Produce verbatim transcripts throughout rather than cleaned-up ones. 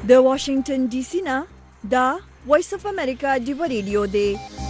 د واشنگټن ډي سي نه دا وایس اف امریکا ډیو ریډیو دی.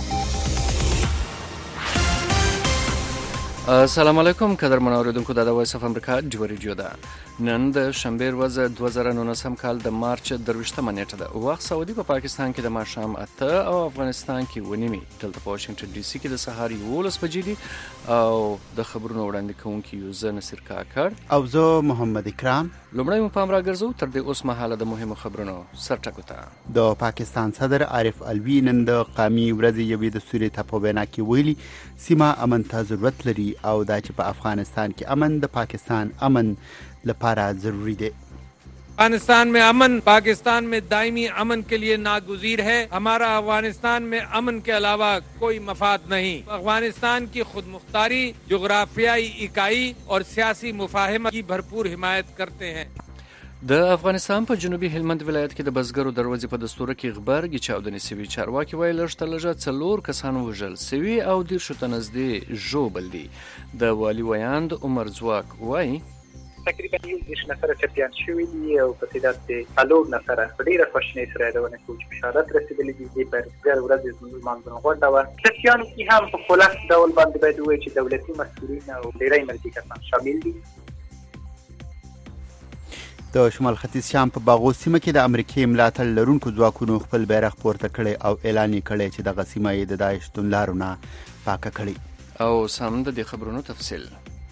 السلام علیکم قدرمن اوریدونکو، دا د وایس اف امریکا ډیو ریډیو ده. نن د شنبه ورځ دوه زره نولسم کال د مارچ درویشتمه نیټه ده. وخت سعودي په پاکستان کې د ماښام اته او افغانستان کې ونیمي. دلته په واشنگټن ډي سي کې د سهار یولس بجې دي او د خبرونو وړاندې کوونکی یو زه نصیر کاکړ او زه محمد اکرام. لومړی مو پام راګرځو تر دې اوس مهاله د مهمو خبرونو سرټکو ته. د پاکستان صدر عارف الوی نن د قومي ورځې یوې د سورې ته په وینا کې ویلي سیمه امن ته ضرورت لري او دا چې په افغانستان کې امن د پاکستان امن لپاره ضروری دی. افغانستان में अमन पाकिस्तान में दायमी अमन के लिए नागुज़ीर है. हमारा अफगानिस्तान में अमन के अलावा कोई मफाद नहीं. अफगानिस्तान की खुद मुख्तारी, जोग्राफियाई इकाई और सियासी मुफाहमत की भरपूर हिमायत करते हैं. د افغانستان په جنوبي هلمند ولایت کې د بزګرو دروازې په دستوره کې غبرګي چاودنې سوي. چارواکي وایي لږ تر لږه څلور کسان وژل سوي او دېرشو ته نږدې ژوبل دي. د والي ویاند عمر ځواک وایي تقریبا یو دېرش نفره چپیان شوي دي او په تعداد کې څلور نفره په ډېره خواشینۍ سره یادونه کوو چې بشارت رسېدلي دي. دې په بزګر ورځ زموږ لمانځنه غونډه وه. چپیانو کې هم په خلاص ډول باندې باید ووایو چې دولتي مسؤلین او ډېری ملکي کسان شامل دي. د شمال ختیځ شام په باغوس سیمه کې د امریکای ملاتړ لرونکو ځواکونو خپل بیرغ پورته کړی او اعلان یې کړی چې دغه سیمه یې د داعش توندلارو نه پاکه کړې. او سم د دې خبرونو تفصیل.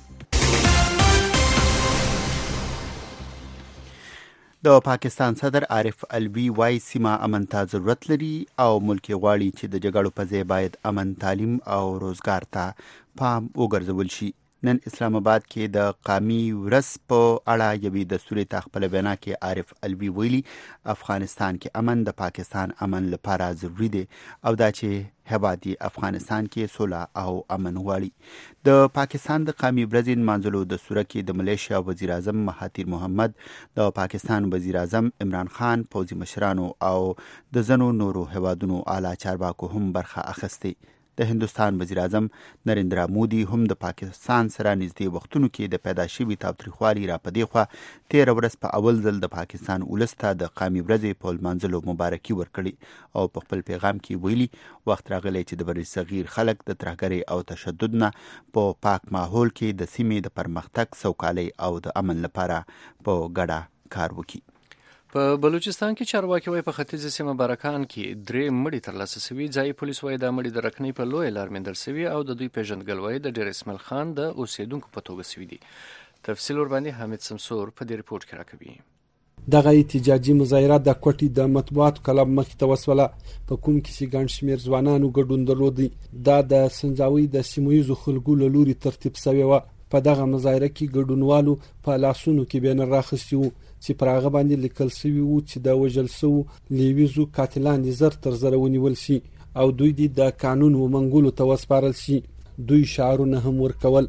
د پاکستان صدر عارف الوی وایي سیمه امن ته ضرورت لري او ملک غواړي چې د جګړو په ځای باید امن، تعلیم او روزګار ته پام وګرځول شي. نن اسلام آباد کې د قومي ورځ په اړه یوې دستوري ته خپل بیان کې عارف الوی ویلي افغانستان کې امن د پاکستان امن لپاره ضروری دی او دا چې هیواد افغانستان کې سوله او امن غواړي. د پاکستان د قومي ورځې نمانځلو دستور کې د ملیشیا وزیر اعظم مهاتیر محمد، د پاکستان وزیر اعظم عمران خان، پوځي مشرانو او د ځینو نورو هیوادونو اعلی چارواکو هم برخه اخیستې. د هندوستان وزیر اعظم نریندرا مودي هم د پاکستان سره نږدې وختونو کې د پیدا شوي تاوتریخوالي را په دې خوا تېره ورځ په اول ځل د پاکستان ولس ته د قومي ورځې په لمانځلو مبارکي ورکړې او په خپل پیغام کې ویلي وخت راغلی چې د بر صغیر خلک د ترهګرۍ او تشدد نه په پاک ماحول کې د سیمې د پرمختګ، سوکالۍ او د امن لپاره په ګډه کار وکړي. په بلوچستان کې چارواکي وایي په ختیځه سیمه بارکان کې درې مړي ترلاسه سوي. ځایي پولیس وایي دا مړي د رکنۍ په لویه لار موندل سوي او د دوی پیژندګلوي وایي د ډیر اسماعیل خان د اوسیدونکو په توګه سوي دي. تفصیل ورباندې حامد سمسور په دې ریپورت کې راکوي. دغه احتجاجي مظاهره د کوټې د مطبوعاتو کلب مخې ته وسوله. په کوم کې چې ګڼ شمېر ځوانانو ګډون درلودی. دا د سنځاوي د سیمویزو خلکو له لوري ترتیب شوی و. په دغه مظاهره کې ګډونوالو په لاسونو کې بینر راخستی وو چې پر هغه باندې لیکل شوی وو چې د وژل شوو لیویزو قاتلان دي زر تر زر ونیول شي او دوی دي د قانون ومنګولو ته وسپارل شي. دوی شعارونه هم ورکول.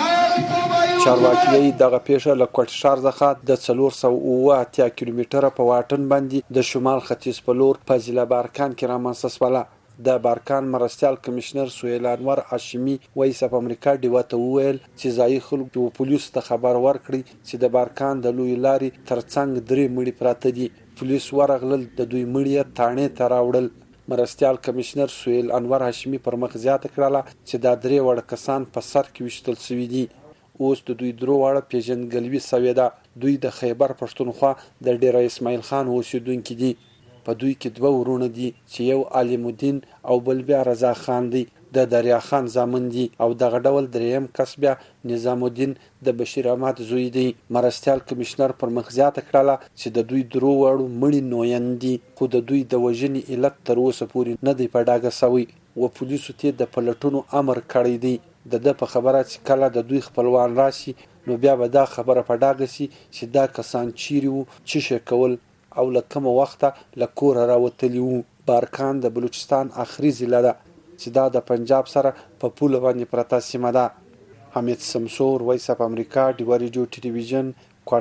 چارواکي دغه پیښه له کوټ ښار څخه د څلور سوه اوه اتیا کیلومتره په واټن باندې د شمال ختیځ په لور په ضلع بارکان کې رامنځته شوله. د بارکان مرستیال کمشنر سهیل انور هاشمي وایس اف امریکا ډیو ته وویل چې ځایي خلکو پولیسو ته خبر ورکړي چې د بارکان د لوی لارې ترڅنګ درې مړي پراته دي. پولیس ورغلل، د دوی مړي تاڼې ته راوړل. مرستیال کمشنر سهیل انور هاشمي پر مخ زیاته کړله چې دا درې وړ کسان په سر کې وشتل شوي دي. اوس د دوی درو واړه پیژندګلوي شوې ده. دوی د خیبر پښتونخوا د ډیر اسماعیل خان اوسیدونکي دي. په دوی کې دوه ورونه دي چې یو علیم الدین او بل بیا رضا خان دی. د دریا خان زامن دي او دغه ډول دریم کس بیا نظام الدین د بشیر احمد زوی دی. مرستیال کمشنر پر مخ زیاته کړله چې د دوی درو واړو مړي نوین دي خو د دوی د وژنې علت تر اوسه پورې نه دی په ډاګه شوی و پولیسو ته د پلټونو امر کړی دی. د د په خبره چې کله د دوی خپلوان راشي نو بیا به دا خبره په ډاګه شي چې دا کسان چیرې وو، څه شی کول او له کومه وخته له کوره راوتلي وو. بارکان د بلوچستان اخري ضلع ده چې دا د پنجاب سره په پوله باندې پرته سیمه ده. حمید سمسور، وایس اف امریکا ډیو ریډیو ټلویزیون،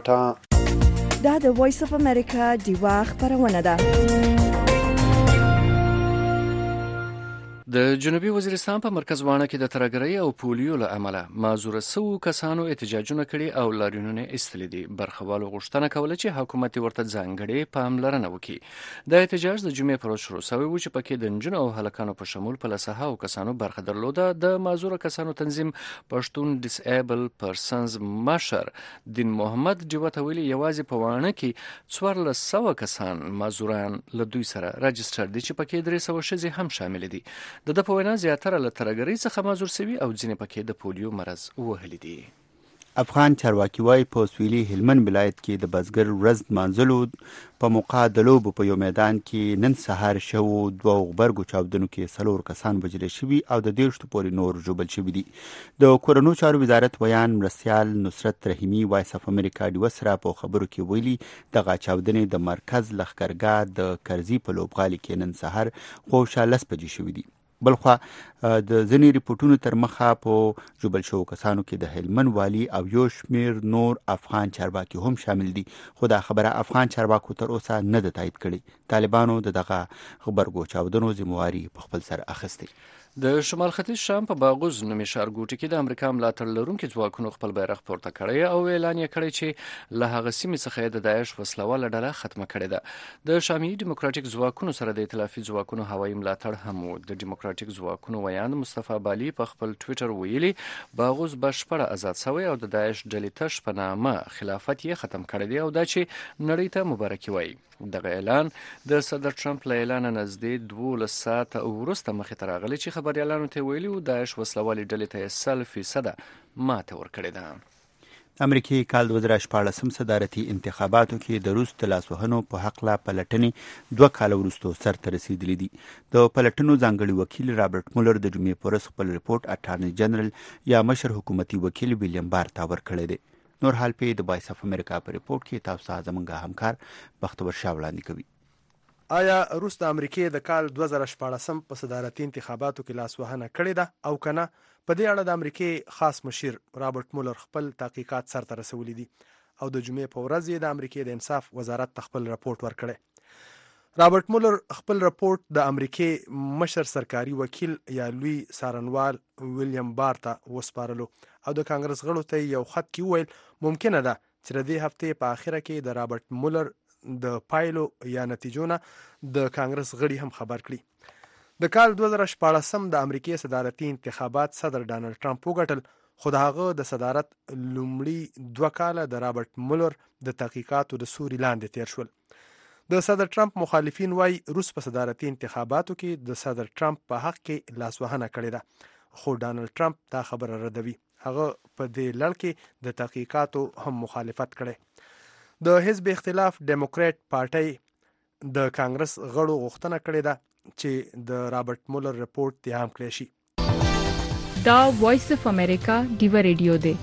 کوټه. دا د وایس اف امریکا ډیو خبرونه ده. د جنوبي وزیرستان په مرکز وانه کې د ترهګرۍ او پولیو له امله معذوره سوو کسانو احتجاجونه کړي او لاریونونه ایستلي دي. برخوالو غوښتنه کوله چې حکومت ورته ځانګړې پاملرنه وکړي. د احتجاج د جمعې پر ورځ شروع شوی و چې پکې د نجونو او هلکانو په شمول په لسهاوو کسانو برخه درلوده. د معذوره کسانو تنظیم پښتون ډیسایبل پرسنز مشر دین محمد جوته ویلي یوازې په وانه کې څوارلس سوه کسان معذوران له دوی سره راجستر دي چې پکې درې سوه ښځې هم شامل دي. د د په وینا زیاتره له ترهګرۍ څخه معذور سوي او ځینې پکې د پولیو مرض وهلي دي. افغان چارواکي وایي په سویلي هلمند ولایت کې د بزګر ورځ نمانځلو په موقع د لوبو په یو میدان کې نن سهار شوو دوه غبرګو چاودنو کې څلور کسان وژل شوي او د دېرشو پورې نور ژوبل شوي دي. د کورنیو چارو وزارت ویان مرستیال نصرت رحیمي وایس اف امریکا ډیوه سره په خبرو کې ویلي دغه چاودنې د مرکز لښکرګاه د کرزي په لوبغالي کې نن سهار خوشا لس بجې شوي دي. بلخوا د ځینې ریپورټونو تر مخه په ژوبل شوو کسانو کې د هلمند والي او یو شمېر نور افغان چارواکي هم شامل دي، خو دا خبره افغان چارواکو تر اوسه نه ده تایید کړې. طالبانو د دغه غبرګو چاودنو ذمهواري په خپل سر اخیستی. د شمال ختیځ شام په باغوز نومي ښارګوټي کې د امریکا ملاتړ لرونکي ځواکونو خپل بیرغ پورته کړی او اعلان یې کړی چې له هغه سیمې څخه یې د داعش وسلواله ډله ختمه کړې ده. د شامي ډیموکراتیک ځواکونو سره د ائتلافي ځواکونو هوایي ملاتړ هم و. د ډیموکراتیک ځواکونو ویاند مصطفی بالي په خپل ټویټر ویلي باغوز بشپړه آزاد شوی او د داعش ډلې تش په نامه خلافت یې ختم کړی دی او دا چې نړۍ ته مبارکي وایي. دغه اعلان د صدر ټرمپ له اعلان نږدې دولس ساعته وروسته مخې ته راغلی چې خبریالانو ته ویلي و داعش وسلوالې ډلې ته یې سل فیصده ماته ورکړې ده. امریکای کال دوه زره شپاړسم صدارتي انتخاباتو کې د روس د لاسوهنو په هکله پلټنې دوه کاله وروسته سرته رسېدلي دي. د پلټنو ځانګړي وکیل رابرټ مولر د جمعې په ورځ خپل رپورټ اټارني جنرال یا مشر حکومتي وکیل ویلیام بار ته ورکړی دی. نور حال په د وایس اف امریکا په رپورټ کې تاسو ته زموږ همکار بختور شاه وړاندې کوي. آیا روس د امریکای د کال دوه زره شپاړسم په صدارتي انتخاباتو کې لاسوهنه کړې ده او کنه؟ په دې اړه د امریکای خاص مشیر رابرټ مولر خپل تحقیقات سرته رسولي دي او د جمعې په ورځ یې د امریکای د انصاف وزارت ته خپل رپورټ ورکړی. رابرټ مولر خپل رپورټ د امریکای مشر سرکاري وکیل یا لوی سارنوال ویلیام بار ته وسپارلو او د کانګرس غړو ته یو خط کې وویل ممکنه ده چې د دې هفتې په آخره کې د رابرټ مولر د پایلو یا نتیجو نه د کانګرس غړي هم خبر کړي. د کال دوه زره شپاړسم د امریکای صدارتي انتخابات صدر ډانلډ ټرمپ وګټل، خو د هغه د صدارت لومړي دوه کاله د رابرټ مولر د تحقیقاتو د سوري لاندې تیر شول. د صدر ټرمپ مخالفین وایي روس په صدارتي انتخاباتو کې د صدر ټرمپ په حق کې لاسوهنه کړې ده، خو ډانلډ ټرمپ دا خبره ردوي. هغه په دې لړ کې د تحقیقاتو هم مخالفت کړي. د حزب اختلاف ډیموکرات پارټي د کانګرس غړو غوښتنه کړې ده چې د رابرټ مولر رپورټ ته هم کړی شي. دا وایس اف امریکا ډیو ریډیو دی.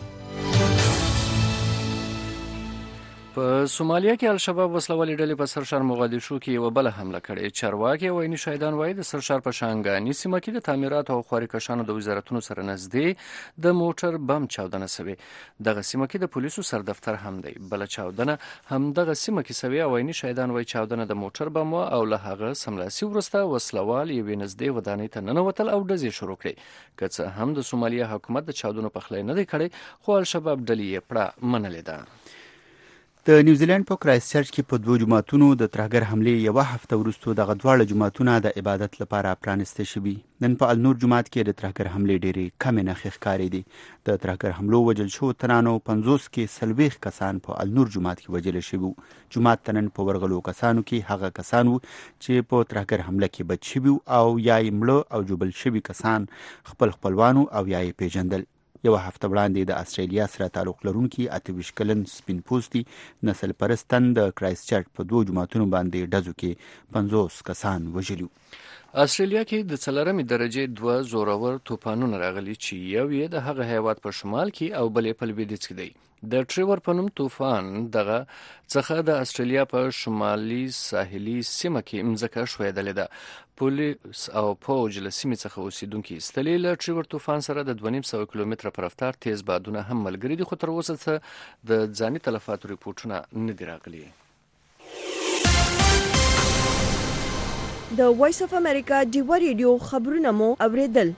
په سومالیا کې الشباب وسلوالې ډلې په سرشار موغادیشو کې یوه بله حمله کړې. چارواکي او عیني شاهدان وایي د سرشار په شانګاني سیمه کې د تعمیراتو او خواري کشانو د وزارتونو سره نږدې د موټر بم چاودنه سوې. دغه سیمه کې د پولیسو سردفتر هم دی. بله چاودنه هم دغه سیمه کې سوې او عیني شاهدان وایي چاودنه د موټر بم وه او له هغه سملاسي وروسته وسلوال یوې نږدې ودانۍ ته ننوتل او ډزې شروع کړې. که څه هم د سومالیا حکومت د چاودنو پخلی نه دی کړی، خو الشباب ډلې یې پړه منلې ده. د نیوزیلند په کرایست چرچ کې په دوه جوماتونو د ترهګر حملې یوه هفته وروسته دغه دواړه جوماتونه د عبادت لپاره پرانیسته شوي. نن په النور جومات کې د ترهګر حملې ډېرې کمې نښې ښکارېدې. د ترهګر حملو وژل شوو تنانو پنځوس کې څلوېښت کسان په النور جومات کې وژل شوي وو. جومات ته نن په ورغلو کسانو کې هغه کسان وو چې په ترهګر حمله کې بچ شوي او یا یې مړه او جوبل شوي کسان خپل خپلوانو او یا یې پیژندل. یوه هفته وړاندې د استرالیا سره تعلق لرونکي اته ویشت کلن سپین پوستي نسل پرستن د کرایست چرچ په دوه جوماتونو باندې ډزو کې پنځوس کسان وژلي. استرالیا کې د څلورمې درجې دوه زورور طوفانونه راغلي چې یو یې د هغه هیواد په شمال کې او بل یې په لویدیځ کې دی. د ټریور په نوم طوفان دغه څخه د استرالیا په شمالي ساحلي سیمه کې مځکه ښویدلې ده. پولیس او پوج له سیمې څخه اوسیدونکي ایستلي. له ټریور طوفان سره د دوه نیم سوه کیلومتره په رفتار تیز بادونه هم ملګري دي، خو تر اوسه څه د ځاني تلفاتو ریپورټونه نه دي راغلي. د وایس اف امریکا ډیوا ریډیو خبرونه مو اوریدل.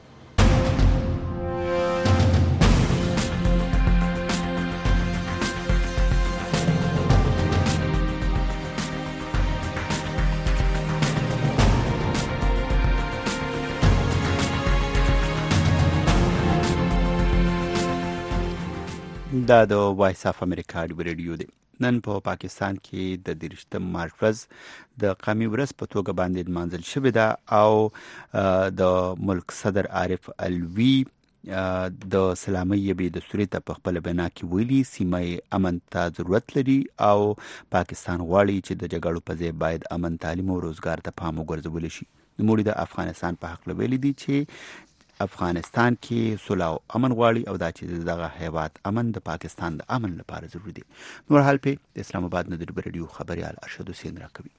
دا د وایس اف امریکا ډیوا ریډیو دی. نن په پا پاکستان کې د دېرشم مارچ ورځ د قومي ورځ په توګه باندې لمانځل شوې ده او د ملک صدر عارف الوی د سلامي بې دستوري ته په خپل بنا کې ویلي سیمه امن ته ضرورت لري او پاکستان غواړي چې د جګړو په ځای باید امن تعلیم او روزګار ته پام وګرځول شي. نوموړي د افغانستان په حق ویلي دي چې افغانستان کې صلح او امن غواړي او دا چې دغه هیواد امن د پاکستان د امن لپاره ضروري دی. نور حال په اسلام آباد نه د ریډیو خبريال ارشد حسین راکوي.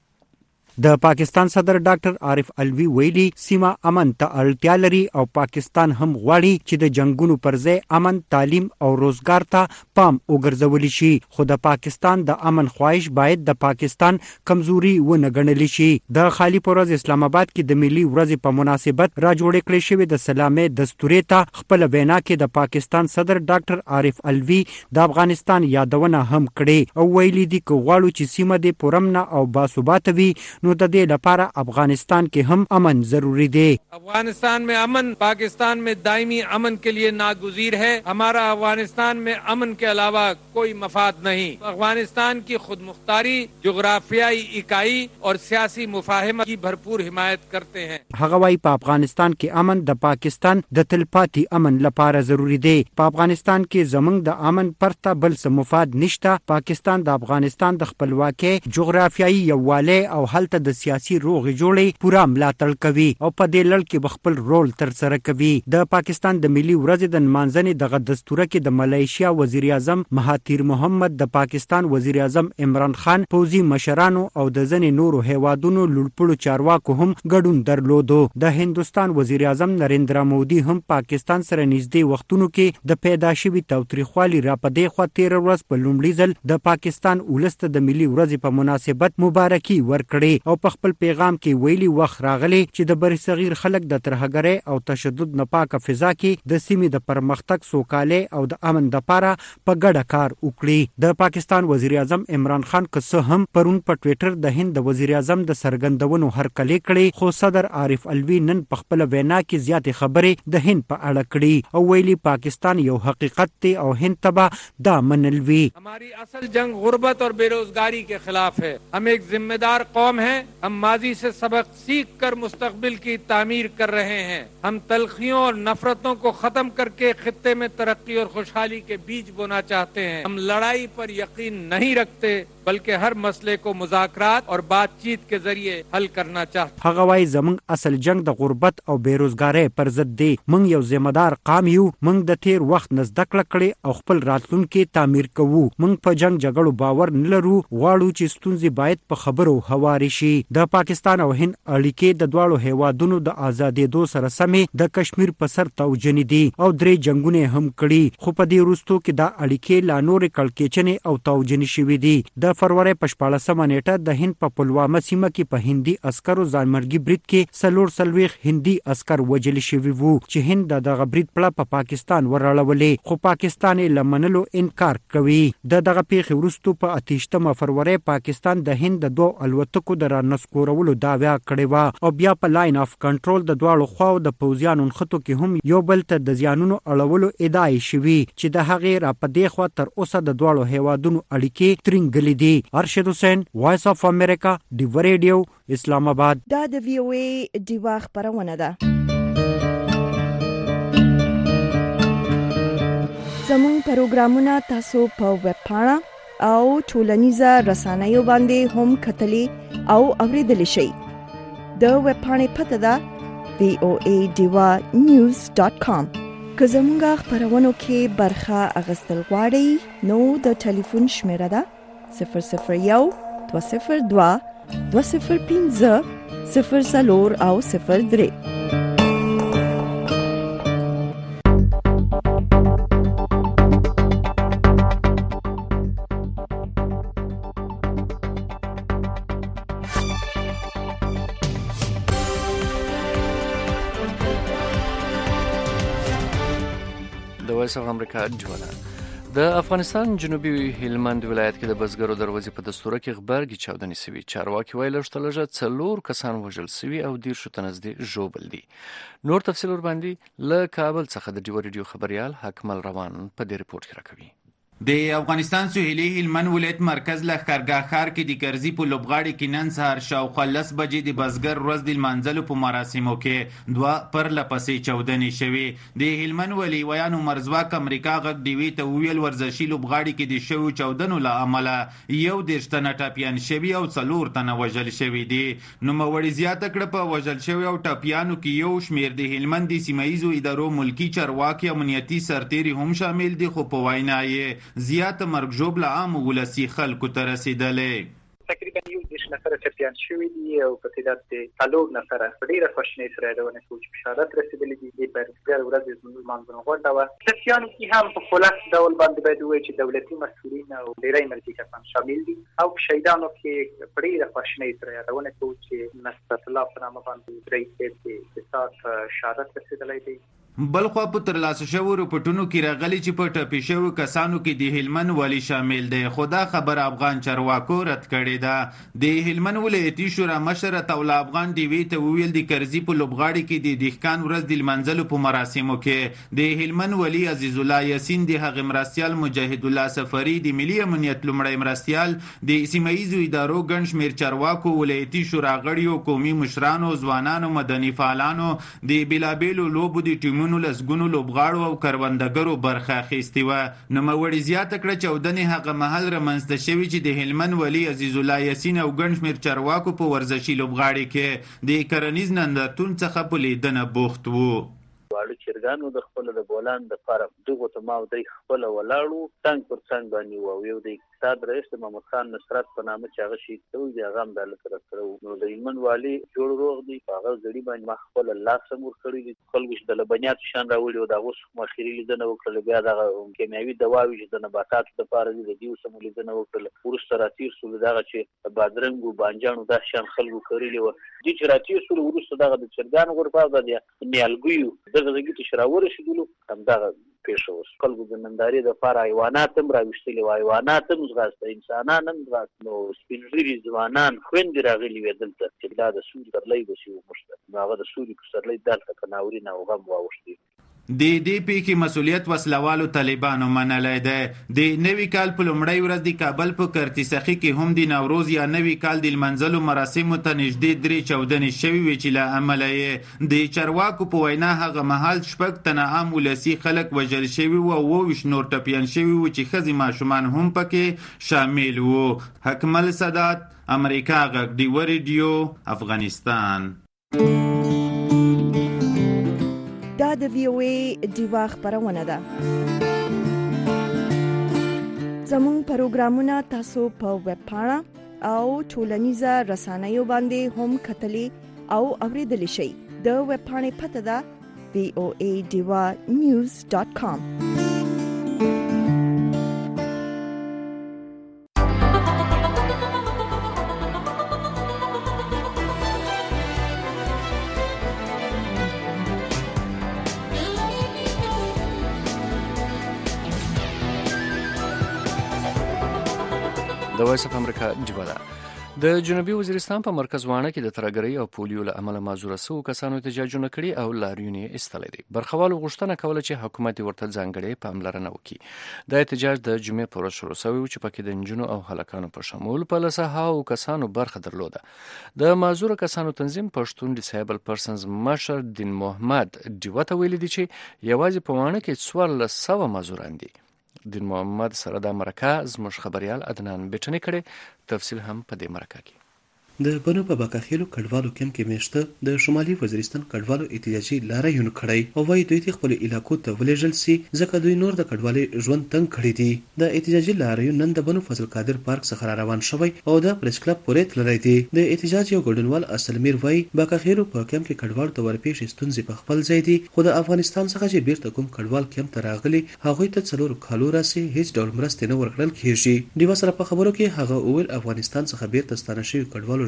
د پاکستان صدر ډاکټر عارف الوی ویلي سیمه امن ته اړتیا لري او پاکستان هم غواړي چې د جنگونو پر ځای امن تعلیم او روزګار ته پام وګرځول شي. خو د پاکستان د امن خواهش باید د پاکستان کمزوري ونه ګڼل شي. د خالی پروز اسلام آباد کې د ملي ورځې په مناسبت را جوړ کړی شوی د سلامي دستوري ته خپل وینا کې د پاکستان صدر ډاکټر عارف الوی د افغانستان یادونه هم کړې او ویلي دي چې غواړو چې سیمه د پرمن او باثبات وي نو د دې لپاره افغانستان کې هم امن ضروری دی. افغانستان में अमन पाकिस्तान में दायमी अमन के लिए नागुज़ीर है. हमारा अफगानिस्तान में अमन के अलावा कोई मफाद नहीं. अफगानिस्तान की खुद मुख्तारी, जोग्राफियाई इकाई और सियासी मुफाहमत की भरपूर हिमायत करते हैं. هغه وايي په افغانستان کې امن د پاکستان د تلپاتې امن لپاره ضروری دی. په افغانستان کې زمونږ د امن پرته بل څه مفاد نشته. پاکستان د افغانستان د خپلواکۍ جغرافیایي یووالی او هلته د سیاسي روغې جوړې پوره ملاتړ کوي او په دې لړ کې خپل رول تر سره کوي. د پاکستان د ملي ورځې د نمانځنې دغه دستوره کې د ملایشیا وزیر اعظم مهاتیر محمد، د پاکستان وزیر اعظم عمران خان، پوځي مشرانو او د ځینې نورو هیوادونو لوړپوړو چارواکو هم ګډون درلودو. د هندوستان وزیر اعظم نریندرا مودي هم پاکستان سره نږدې وختونو کې د پیدا شوي تاوتریخوالي را په دې خوا تېره ورځ په لومړي ځل د پاکستان ولس ته د ملي ورځې په مناسبت مبارکي ورکړې او په خپل پیغام کې ویلي وخت راغلی چې د بر صغیر خلک د ترهګرۍ او تشدد نه پاکه فضا کې د سیمې د پرمختګ، سوکالۍ او د امن لپاره په ګډه کار وکړي. د پاکستان وزیر اعظم عمران خان که څه هم پرون په ټویټر د هند د وزیر اعظم د څرګندونو هرکلی کړي، خو صدر عارف الوی نن په خپل وینا کې زیاتې خبرې د هند په اړه کړي او ویلي پاکستان یو حقیقت دی او هند ته به دا منل وي. हमारी असल जंग गुर्बत और बेरोजगारी के खिलाफ है. हम एक जिम्मेदार कौम है. हम माजी से सबक सीख कर मुस्तकबिल की तामीर कर रहे हैं. हम तलखियों और नफरतों को खत्म करके खित्ते में तरक्की और खुशहाली के बीज बोना चाहते हैं. हम लड़ाई पर यकीन नहीं रखते बल्कि हर मसले को मुज़ाकरात और बातचीत के जरिए हल करना चाहते. هغه وايي زمونږ اصل جنگ د غربت او بیروزګارۍ پر ضد دی. مونږ یو ذمہ دار قام یو. مونږ د تیر وخت نه زده کړه کړې او خپل راتلونکي تعمیر کوو. مونږ په جنگ جګړو باور نه لرو. غواړو چې ستونزې باید په خبرو هواري شي. د پاکستان او هند اړیکې د دواړو هیوادونو د آزادېدو سره سمې د کشمیر په سر توجنې دي او درې جنگونه هم کړي، خو په دې وروستو کې دا اړیکې لا نورې کړکېچنې او توجنې شوې دي. د فروری په شپاړسمه نیټه د هند په پلوامه سیمه کې په هندي عسکرو ځانمرګي برید کې څلور څلوېښت هندي عسکر وژل شوي وو چې هند د دغه برید پړه په پاکستان وراړولې، خو پاکستان یې له منلو انکار کوي. د دغه پیښې وروستو په اتهشتمه فروری پاکستان د هند د دوو الوتکو د رانسکورولو دعوه کړې وه او بیا په لاین اف کنټرول د دواړو خواو د پوځیانو نښتو کې هم یو بل ته د زیانونو اړولو ادعای شوي چې د هغې را په دې خوا تر اوسه د دواړو هیوادونو اړیکې ترینګلې دي. ارشد حسین، وایس اف امریکا، ډیوا ریډیو، اسلام آباد. دا د وی او ای ډیوا خبرونه ده. زموږ پروګرامونه تاسو په ویب پاڼه او ټولنیزه رسنیو باندې هم کتلی او اوریدلی شئ. د ویب پاڼې پته ده وی او ای ډیوا نیوز ډاټ کام. که زموږ خبرونو کې برخه اخیستل غواړئ نو د ټلیفون شمیره ده صفر صفر یو دوه صفر دوه دوه صفر پنځه صفر څلور او صفر درې. وایس اف امریکا جوړه د افغانستان جنوبي هلمند ولایت کې د بزګرو دروازې په دستوره کې غبرګي چاودنې سوي. چارواکي وایي لږ لږه څلور کسان وژل سوي او دېرشو ته نږدې ژوبل دي. نور تفصیل ورباندې له کابل څخه د ډیو ریډیو خبريال حکمل روان په دې ریپورت کې راکوي. د افغانستان سهیلي هلمند ولایت مرکز لښکرګاه ښار کې د کرزي په لوبغاړي کې نن سهار شاوخوا لس بجې د بزګر ورځ د لمانځلو په مراسمو کې دوه پرله پسې چاودنې شوې. د هلمند ولیویانو مرزواک امریکا غږ ډیوي ته وویل ورزشي لوبغاړي کې د شویو چاودنو له امله یو دېرش تنه ټپیان شوي او څلور تنه وژل شوي دي. نوموړي زیاته کړه په وژل شوي او ټپیانو کې یو شمېر د هلمند د سیمه ییزو ادارو ملکي چارواکي امنیتي سرتیري هم شامل دي، خو په وینا یې زیات مرګ ژوبله عام ولسي خلکو ته رسیدلې. تقریبا یو دېرش نفره ټپیان شوي دي او په تعداد د څلور نفره په ډېره خواشینۍ سره یادونه کوو چې بشارت رسېدلی دي. د بزګر ورځ زموږ لمانځنه غونډه وه. ټپیانو کې هم په خلاص ډول باندې باید ووایو چې دولتي مسؤلین او ډېری ملکي کسان شامل دي او په شهیدانو کې په ډېره خواشینۍ سره یادونه کوو چې نصرت الله په نامه باندې رئیس صاحب د اقتصاد بشارت رسېدلی دی. بلخوا په ترلاسه شوو رپورټونو کې راغلي چې په ټپي شوو کسانو کې د هلمند والي شامل دی، خو دا خبر افغان چارواکو رد کړې ده. د هلمند ولایتي شورا مشر عطاالله افغان ډیوي ته وویل د کرزي په لوبغاړي کې د دهقان ورځ د لمانځلو په مراسمو کې د هلمند والي عزیز الله یاسین، د هغې مرستیال مجاهد الله سفري، د ملي امنیت لومړی مرستیال، د سیمه ییزو ادارو ګڼ شمېر چارواکو، ولایتي شورا غړیو، قومي مشرانو، ځوانانو، مدني فعالانو، د بېلابېلو لوبو د ټیمونو لسګونو لوبغاړو او کروندګرو برخه اخیستې وه. نوموړي زیاته کړه چاودنې هغه مهال رامنځته شوي چې د هلمند والي عزیز الله یاسین او ګڼ شمېر چارواکو په ورزشي لوبغاړي کې د کرنیز نندارتون څخه په لیدنه بوخت وو. واړه چرګانو د خپل د بولان د فارم دغه ته ما د خپل ولاړو څنګ پر څنګ باندې وو. یو د اقتصاد رئیس محمد خان نصرت په نامه چې هغه شي ته دی هغه هم د لکه سره نو د هلمند والي جوړ روغ دی هغه غړي باندې ما خپل الله سمور کړی دي. خلک د لبنیات شان راوړي او د اوس مخیری لیدنه وکړل، بیا د کیمیاوي دواوی چې د نباتاتو لپاره دي د دې سمول لیدنه وکړل. ورسره راتیر سول دغه چې بادرنګ او بانجانو د شان خلکو کړی و. د چې راتیر سول ورسره دغه د چرګان غرفه د نیالګیو دغه دغه چې شراور شیدلو هم دغه پیښه وس. خلکو د نندارې د لپاره حیوانات هم راوښتلي وو، حیوانات هم ځغاسته، انسانان هم ځغاسته. نو سپین ږیري ځوانان خویندې راغلي وې دلته چې دا د سوري پسرلی به شي وموږ هغه د سوري پسرلی دلته که ناورین او غم واوښتي. د دې پیښې مسؤلیت وسلوالو طالبانو منلی دی. د نوي کال په لومړۍ ورځ د کابل په کرتسخي کې هم د نوروز یا نوي کال د لمانځلو مراسمو ته نږدې درې چاودنې شوي وې چې له امله یې د چارواکو په وینا هغه مهال شپږ تنه عام ولسي خلک وژل شوي وو او اووه ویشت نور ټپیان شوي وو چې ښځې ماشومان هم پکې شامل وو. حکمل سادات، امریکا غږ، ډیو ریډیو، افغانستان. دا د وی او ای ډیوا خبرونه ده. زموږ پروګرامونه تاسو په ویب پاڼه او ټولنیزه رسنیو باندې هم کتلی او اوریدلی شئ. د ویب پاڼې پته ده وی او ای ډیوا نیوز ډاټ کام. د وایس اف امریکا جوړه د جنوبي وزیرستان په مرکز وانه کې د ترګرۍ او پولیو له امله معذوره شوو کسانو احتجاجونه کړي او لاریون یې ایستلی دي. برخوالو غوښتنه کوله چې حکومت ورته ځانګړې پاملرنه وکړي. دا احتجاج د جمعې په ورځ شروع شوی و چې پکې د نجونو او هلکانو په شمول په لسهاوو کسانو برخه درلوده. د معذوره کسانو تنظیم پښتون ډیسایبل پرسنز مشر دین محمد ډیوه ته ویلي دي چې یوازې په وانه کې څوارلس سوه معذوران دي. دین محمد سره د مرکه زموږ خبريال عدنان بیٹنی کړي. تفصیل هم په دې مرکه کې. د بنو په باکاخیلو کډوالو کم کې میشته د شمالي وزیرستان کډوالو احتجاجي لاریون کړی او وايي دوی خپل علاقو ته ولېږل سي ځکه دوی نور د کډوالۍ ژوند تنګ کړی دي. د احتجاجي لاریون نن د بنو فضل قادر پارک څخه روان شوی او د پریس کلب پورې تللی دی. د احتجاج یو ګډونوال اصلمیر وايي باکاخیلو په کم کې کډوالو ته ورپېښ ستونزې په خپل ځای دي، خو د افغانستان څخه چې بیرته کوم کډوال کم ته راغلي هغوی ته څلور کالو راسي هیڅ ډول مرستې نه ورکړل کیږي. دیوا سره په خبرو کې هغه اول افغانستان څخه بیرته ستانه شوي کډوالو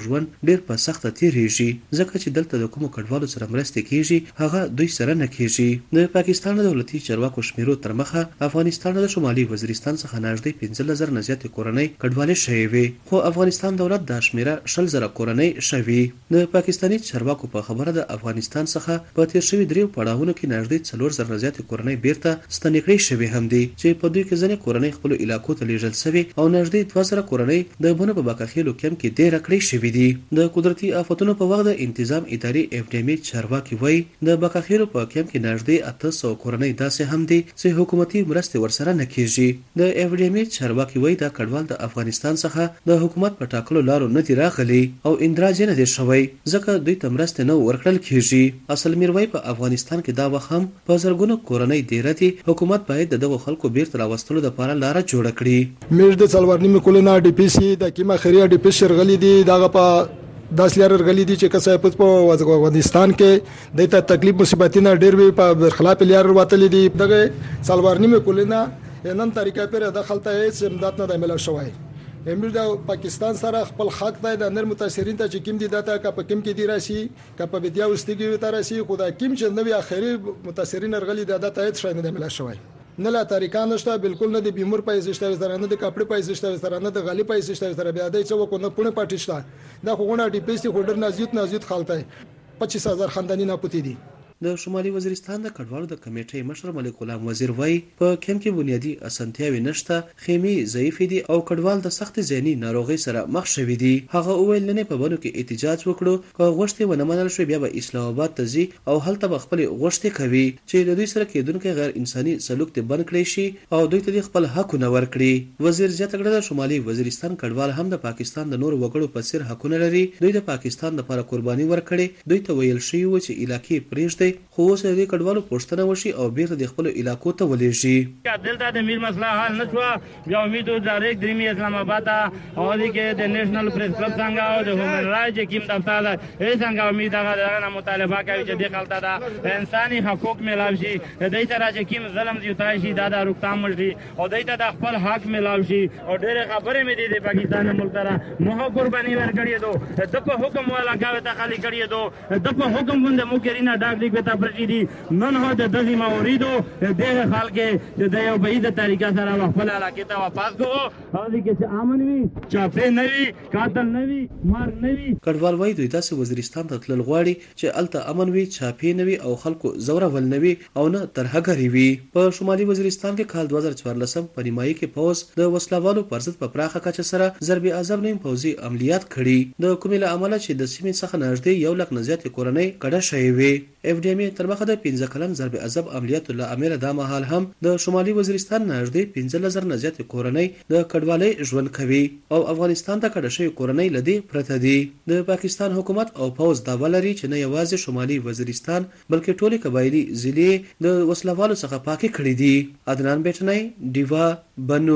ژوند ډیر په سخته تیریږي ځکه چې دلته د کومو کډوالو سره مرستې کیږي هغه دوی سره نه کیږي. د پاکستان دولتي چارواکو شمیرو تر مخه افغانستان د شمالي وزیرستان څخه نږدې پنځه زره نه زیاتې کورنۍ کډوالې شوې وي، خو افغانستان دولت دا شمیره شل زره کورنۍ شوي. د پاکستاني چارواکو په خبره د افغانستان څخه په تیر شوي دریو پړاوونو کې نږدې څلور زره نه زیاتې کورنۍ بیرته ستنې کړې شوې هم دي چې په دوی کې ځینې کورنۍ خپلو علاقو ته لیږل شوې او نږدې دوه زره کورنۍ د بنو په باقاخیلو کیمپ کې دېره کړې شوې دي. د قدرتي آفتونو په وخت د انتظام ادارې اف ډي ام چارواکي وایي د باقاخیلو په کیمپ کې نږدې اته سوه کورنۍ داسې هم دي چې حکومتي مرستې ورسره نه کیږي. د اف ډي ام چارواکي وایي دا کډوال د افغانستان څخه د حکومت په ټاکلو لارو نه دي راغلي او اندراج نه دي شوی ځکه دوی ته مرستې نه ورکړل کیږي. اصل میروي په افغانستان کې دا وخت هم په زرګونو کورنۍ ډیره دي، حکومت باید دغه خلکو بیرته راوستلو لپاره لاره جوړه کړي. میر د څلورنیمه کولنا ډي پی سي د کیما خیریه ډي پی شرغلي دي دغه په داس لار غلي دي چې کسه په افغانستان کې د ته تکلیف مصیبتونه ډیر وي په برخلاف لار وتل دي. دغه څلورنیمه کولنا نن طریقې پر دخلته هیڅ امداد نه ملو شوی. امیر د پاکستان سره خپل حق دی د نر متاثرین ته چې کوم دي داته کا په کوم کې دی راشي کا په بیا واستګي وته راشي خدای کوم چې نوې اخري متاثرین رغلي داته هیڅ شای نه ملو شوی. نه لا طریقه نشته بالکل نه د بیمور پیسې شته سره نه د کپڑے پیسې شته سره نه د غالي پیسې شته سره بیا دای څو کو نه پونه پټی شته دا خو غونه ډي پی سي هولډر نازیت نازیت خالته پچیس هزار خاندانی نه پتی دي. د شمالي وزیرستان د کډوالو د کمیټې مشر ملک غلام وزیر وایي په کیمپ کې بنیادی اسانتیاوې نشته، خیمې ضعیفې دي او کډوال د سخت ذهني ناروغۍ سره مخ شوي دي. هغه وویل نه په بنو کې احتجاج وکړو که غوښتې ونه منل شوې بیا به اسلام آباد ته ځي او هلته به خپلې غوښتې کوي چې د دوی سره کېدونکی غیر انساني سلوک ته بند کړی شي او دوی ته خپل حقونه ورکړي. وزیر زیاته کړه د شمالي وزیرستان کډوال هم د پاکستان د نورو وګړو په څیر حقونه لري، دوی د پاکستان لپاره قرباني ورکړي. دوی ته ویل شوي و چې علاقې پرېږدي خو اوس د کډوالو پوښتنه وشي او بیرته د خپل علاقو ته ولېږي. دلته د میل مسله حل نه شوه بیا امیدو ډایرکټ درېمې اسلام آباد ته او د کې د نېشنل پریس کلب څنګه او د هومن رایټ چې کوم دفتر ده هیڅ څنګه امید هغه دغه مطالبه کوي چې د خلکو ته انساني حقوق ملاوي شي، د دې سره چې کوم ظلم زیاتای شي دا د روکتام شي او د دې د خپل حق ملاوي شي او ډېر خبرې مې دي د پاکستان ملک سره مخه قرباني ورکړي دو د په حکم ولا کاوه ته خالی کړی دو د په حکم باندې مو کرینا ډاک دی په تپرچی دي نن هو د دزي موریدو دغه خلک چې د یو بعید طریقه سره خپل علاقې ته واپس کوو او د کې امن وي چاپې نه وي قاتل نه وي مار نه وي. کډوال وایي دوی داسې وزیرستان ته تلل غواړي چې الته امن وي چاپې نه وي او خلکو زورول نه وي او نه ترهګري وي. په شمالي وزیرستان کې کال دوه زره څوارلسم په نیمایي کې پوز د وسلوالو پر ضد په پراخه کچه سره ضرب اعظم نیم پوځي عملیات کړي د کومې له امله چې د سیمې څخه نږدې یو لک نه زیاتې کورنۍ کډه شوې وي. اف ډي ام تر مخه د پنځه کلن ضرب اعظم عملیاتو له امله دا مهال هم د شمالي وزیرستان نږدې پنځه زره نه زیاتې کورنۍ د کډوالۍ ژوند کوي او افغانستان ته کډه شوې کورنۍ له دې پرته دي. د پاکستان حکومت او پوځ دعوه لري چې نه یوازې شمالي وزیرستان بلکې ټولې قبایلي ضلعې د وسلوالو څخه پاکې کړي دي. عدنان بیٹنۍ ډیوا بنو.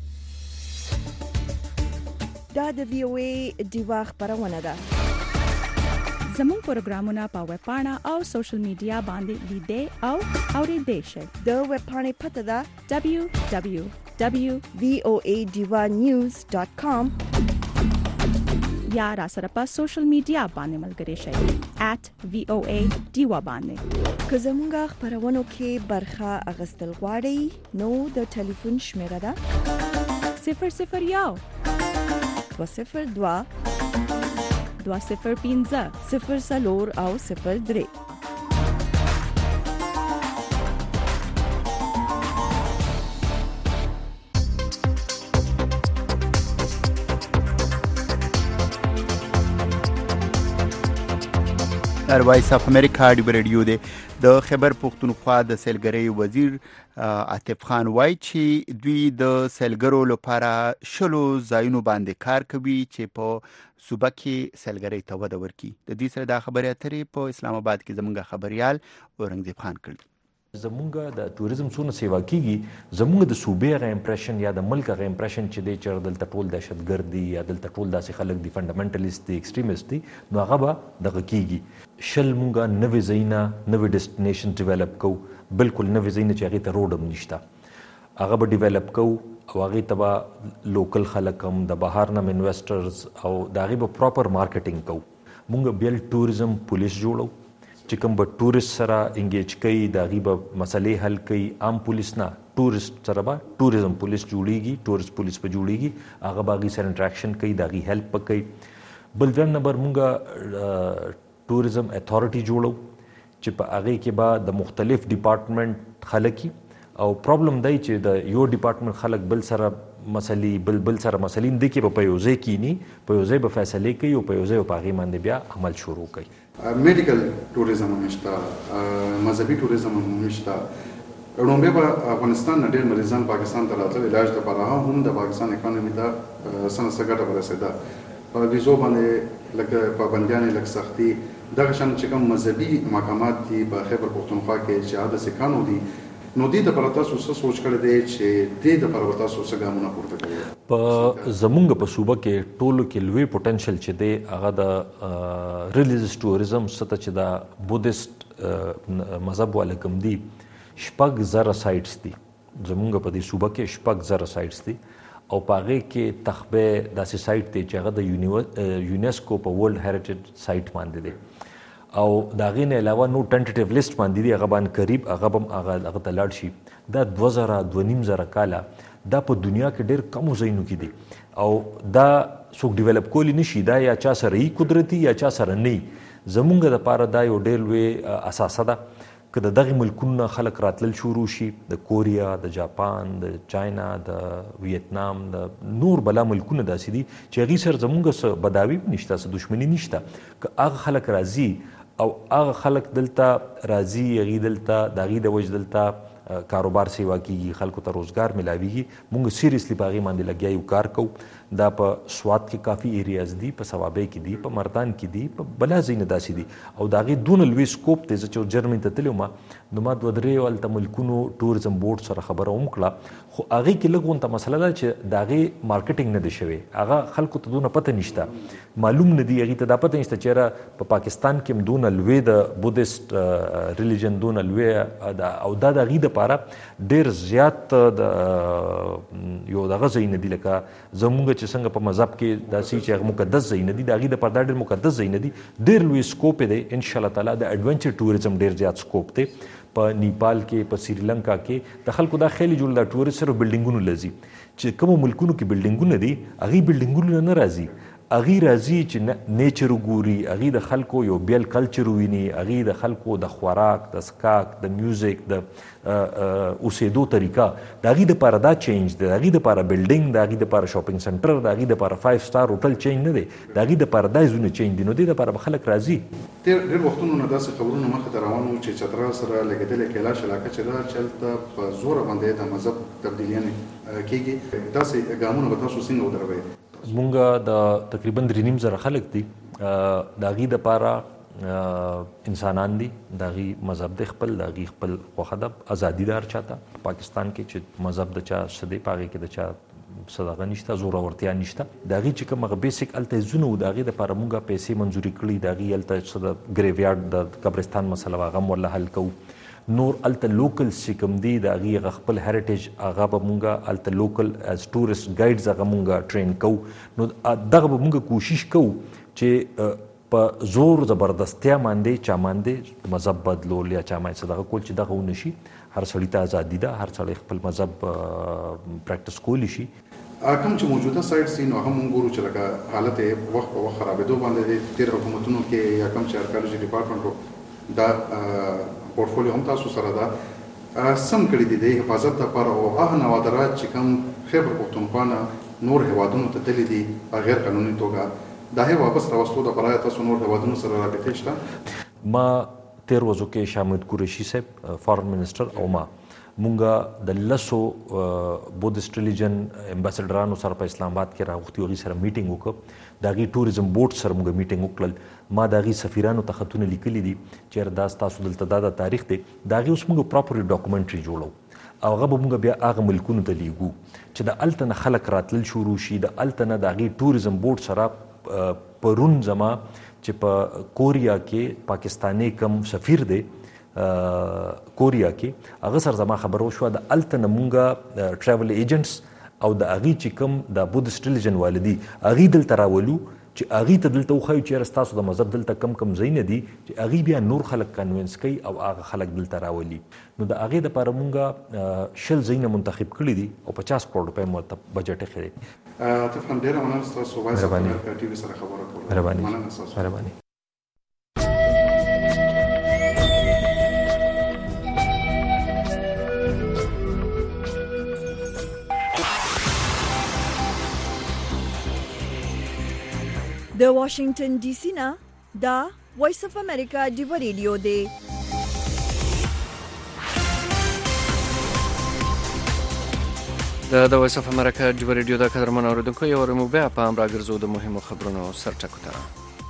دا د وی او ای ډیوا خبرونه ده. زموږ پروګرامونه په ویب پاڼه او سوشل میډیا باندې لیدئ او اوریدئ شئ. د ویب پاڼې پته ده دبلیو دبلیو دبلیو ډاٹ وی او ای ډیوا نیوز ډاٹ کام یا را سره په سوشل میډیا باندې ملګري شئ ایٹ وی او ای ډیوا باندې. که زموږ خبرونو کې برخه اخیستل غواړئ نو د ټلیفون شمیره ده صفر صفر یو دوه صفر دوه دوه صفر پنځه صفر څلور او صفر درې. وایس اف امریکا ډیو ریډیو دی. د خیبر پختونخوا د سیلګرۍ وزیر عاطف خان وایي چې دوی د سیلګرو لپاره شلو ځایونو باندې کار کوي چې په صوبه کې سیلګرۍ ته وده ورکړي. د دې سره دا خبرې اترې په اسلام آباد کې زموږ خبريال اورنګزیب خان کړي. زمونږ د توریزم څونه سیوا کیږي زمونږ د صوبې غو امپریشن یا د ملک غو امپریشن چې د چر دلته ټول دهشتګرد دي یا دلته ټول داسې خلک دي فندامنټالیست دي ایکستریمیست دي نو هغه به دغه کیږي. شل مونږه نوې ځایونه نوې ډیسټینیشن ډیولپ کو بالکل نوې ځایونه چې هغه ته روډ هم نشته هغه به ډیولپ کو او هغه تبا لوکل خلک هم د بهر نه انویسټرز او د هغې به پراپر مارکیټینګ کوو. مونږ بیا ټوریزم پولیس جوړو چې کوم به ټورست سره انګیج کوي، د هغې به مسلې حل کوي. عام پولیس نه، ټورست سره به ټوریزم پولیس جوړیږي، ټورست پولیس به جوړیږي، هغه به هغې سره انټراکشن کوي، د هغې هیلپ به کوي. بل دویم نمبر مونږ ټوریزم اتھارټي جوړو چې په هغې کې به د مختلف ډپارټمنټ خلک او پرابلم دی چې د یو ډپارټمنټ خلک بل سره مسلې بل بل سره مسلې دي کې به په یو ځای کینی، په یو ځای به فیصلې کوي او په یو ځای په هغې باندې بیا عمل شروع کوي. میډیکل ټوریزم هم شته، مذهبي ټوریزم هم شته. لومړی به افغانستان نه ډېر مریضان پاکستان ته راتلل علاج لپاره، هم د پاکستان اکانومي ته څه نه څه ګټه ورسېده. په ویزو باندې لکه پابندیانې لږ سختي، دغه شان چې کوم مذهبي مقامات دي په خیبر پښتونخوا کې چې عاده سکانو دي، نو دې دپاره تاسو څه سوچ کړی دی چې دې دپاره به تاسو څه ګامونه پورته کوئ؟ په زمونږ په صوبه کې ټولو کې لوی پوټنشل چې دی هغه د ریلیجس ټوریزم څه ته چې د بودیسټ مذهب والا کوم دي، شپږ زره سایټس دي زمونږ په دې صوبه کې، شپږ زره سایټس دي او په هغې کې تخبه داسې سایټ دی چې هغه د یونیسکو په ورلډ هیریټیج سایټ باندې دی او د هغې نه علاوه نو ټنټیټیو لیست باندې دي، هغه باندې قریب هغه به هغه هغه ته لاړ شي. دا دوه زره دوه نیم زره کاله دا په دنیا کې ډېر کمو ځایونو کې دي او دا څوک ډیولپ کولی نه شي، دا یا چا سره یي قدرتي یا چا سره نه. زمونږ دپاره دا یو ډېر لوی اساسه ده که د دغې ملکونو نه خلک راتلل شروع شي، د کوریا، د جاپان، د چاینا، د ویتنام، د نور بلا ملکونه داسې دي چې هغې سره زمونږ څه بداوي نشته، څه دښمني نشته. که هغه خلک راځي او هغه خلک دلته راځي، هغې دلته د هغې د وجې دلته کاروبار سیوا کېږي، خلکو ته روزګار ملاویږي، مونږ سیریسلی په هغې باندې لګیا یو کار کوو. دا په سوات کې کافي ایریاز دي، په صوابۍ کې دي، په مردان کې دي، په بلا ځایونه داسې دي او د هغې دونه لوی سکوپ دی. زه چې جرمني ته تللی وم نو ما دوه درې هلته ملکونو ټوریزم بورډ سره خبره هم کړه، خو هغې کې لږ غونته مسله ده چې د هغې مارکیټینګ نه دی شوی، هغه خلکو ته دونه پته نشته، معلوم نه دي، هغې ته دا پته نشته چې یاره په پاکستان کې هم دونه لوی د بودیسټ ریلیجن دونه لوی او دا د هغې دپاره ډېر زیات د یو دغه ځایونه دي لکه زمونږ چې څنګه په مذهب کې داسې چې هغه مقدس ځایونه دي، د هغې دپاره دا ډېر مقدس ځایونه دي، ډېر لوی سکوپ دی. انشاءالله تعالی د ایډونچر ټوریزم ډېر زیات سکوپ دی. په نیپال کې، په سریلنکا کې د خلکو دا خیالي جوړ دا ټوریست صرف بلډینګونو لځي، چې کومو ملکونو کې بلډینګونه دي هغې بلډینګونو نه راځي، هغې راځي چې نیچر وګوري، هغې د خلکو یو بیل کلچر وویني، هغې د خلکو د خوراک، د څښاک، د میوزیک، د اوسېدو طریقه، د هغې دپاره دا چینج دی، د هغې دپاره بلډینګ، د هغې دپاره شاپینګ سنټر، د هغې دپاره فایو سټار هوټل چینج نه دی، د هغې دپاره دا ځایونه چینج دي، نو دې دپاره به خلک راځي. ډېر وختونو نه داسې خبرونه مخې ته روان وو چې چترال سره لګېدلې کیلاش علاقه چې ده چې هلته په زوره باندې د مذهب تبدیلیانې کېږي، داسې ګامونه به تاسو څنګه ودروئ؟ زمونږ د تقریبا درې نیم زره خلک دي، د هغې دپاره انسانان دي، د هغې مذهب دی خپل، د هغې خپل خوښه ده، ازادي ده هر چا ته په پاکستان کې چې مذهب د چا څه دی په هغې کې د چا څه دغه نشته، زورورتیا نشته. د هغې چې کوم هغه بیسک هلته ځونه وو د هغې دپاره مونږ پیسې منظوري کړي، د هغې هلته څه د ګریویارډ د قبرستان مسله هغه هم ورله حل کوو. نور هلته لوکلز چې کوم دي د هغې هغه خپل هیریټیج هغه به مونږ هلته لوکل ایز ټورست ګایډز هغه مونږ ټرین کوو. نو دغه به مونږ کوشش کوو چې په زور زبردستیا باندې چا باندې مذهب بدلول یا چا باندې څه دغه کول چې دغه ونه شي. هر سړي ته ازادي ده، هر سړی خپل مذهب پریکټس کولی شي. کوم چې موجوده سایټس دي نو هغه مونږ ګورو چې لکه حالت یې وخت په وخت خرابېدو باندې دی. تېر حکومتونو کې یا کوم چې ارکیالوجي ډپارټمنټ دا پورټفولیو هم تاسو سره ده سم کړي دي د حفاظت لپاره او هغه نوادرات چې کوم خیبر پښتونخوا نه نور هیوادونو ته تللي دي په غیر قانوني توګه د هغې واپس راوستو دپاره تاسو نور هیوادونو سره رابطې شته؟ ما تېر ورځو کې شاه محمود قریشي صاحب فارن منسټر او ما مونږ د لسو بودیسټ ریلیجن امباسډرانو سره په اسلام آباد کې راغوښتي، هغوی سره میټینګ وکړه، د هغې ټوریزم بورډ سره مونږ میټینګ وکړل. ما د هغې سفیرانو ته خطونه لیکلي دي چې دا ستاسو دلته دا د تاریخ دی، د هغې اوس مونږ پراپرلی ډاکومنټري جوړو او هغه به مونږ بیا هغه ملکونو ته لیږو چې د هلته نه خلک راتلل شروع شي. د هلته نه د هغې ټوریزم بورډ سره پرون زما چې په کوریا کې پاکستاني کم سفیر دی کوریا کې، هغه سره زما خبره وشوه، د هلته نه مونږ ټراول ایجنټس او د هغې چې کوم د بودست ریلیجن والدي هغې دلته راولو چې هغې ته دلته وښایو چې یاره ستاسو د مذهب دلته کم کم ځایونه دي چې هغې بیا نور خلک کنوینس کوي او هغه خلک دلته راولي. نو د هغې دپاره مونږ شل ځایونه منتخب کړي دي او پچاس کروڑ روپۍ مو ورته بجټ ایښی دی. عاطف خان ډېره مننه ستاسو وایس اف امریکا ټي وي سره خبره کولو. مهرباني مننه ستاسو. مهرباني. د واشنگټن ډي سي نه دا وایس اف امریکا ډیو ریډیو دی. د وایس اف امریکا ډیو ریډیو د قدرمن اوریدونکو یو رمو بیا په امر راګرځو د مهمو خبرونو سرټکو ته.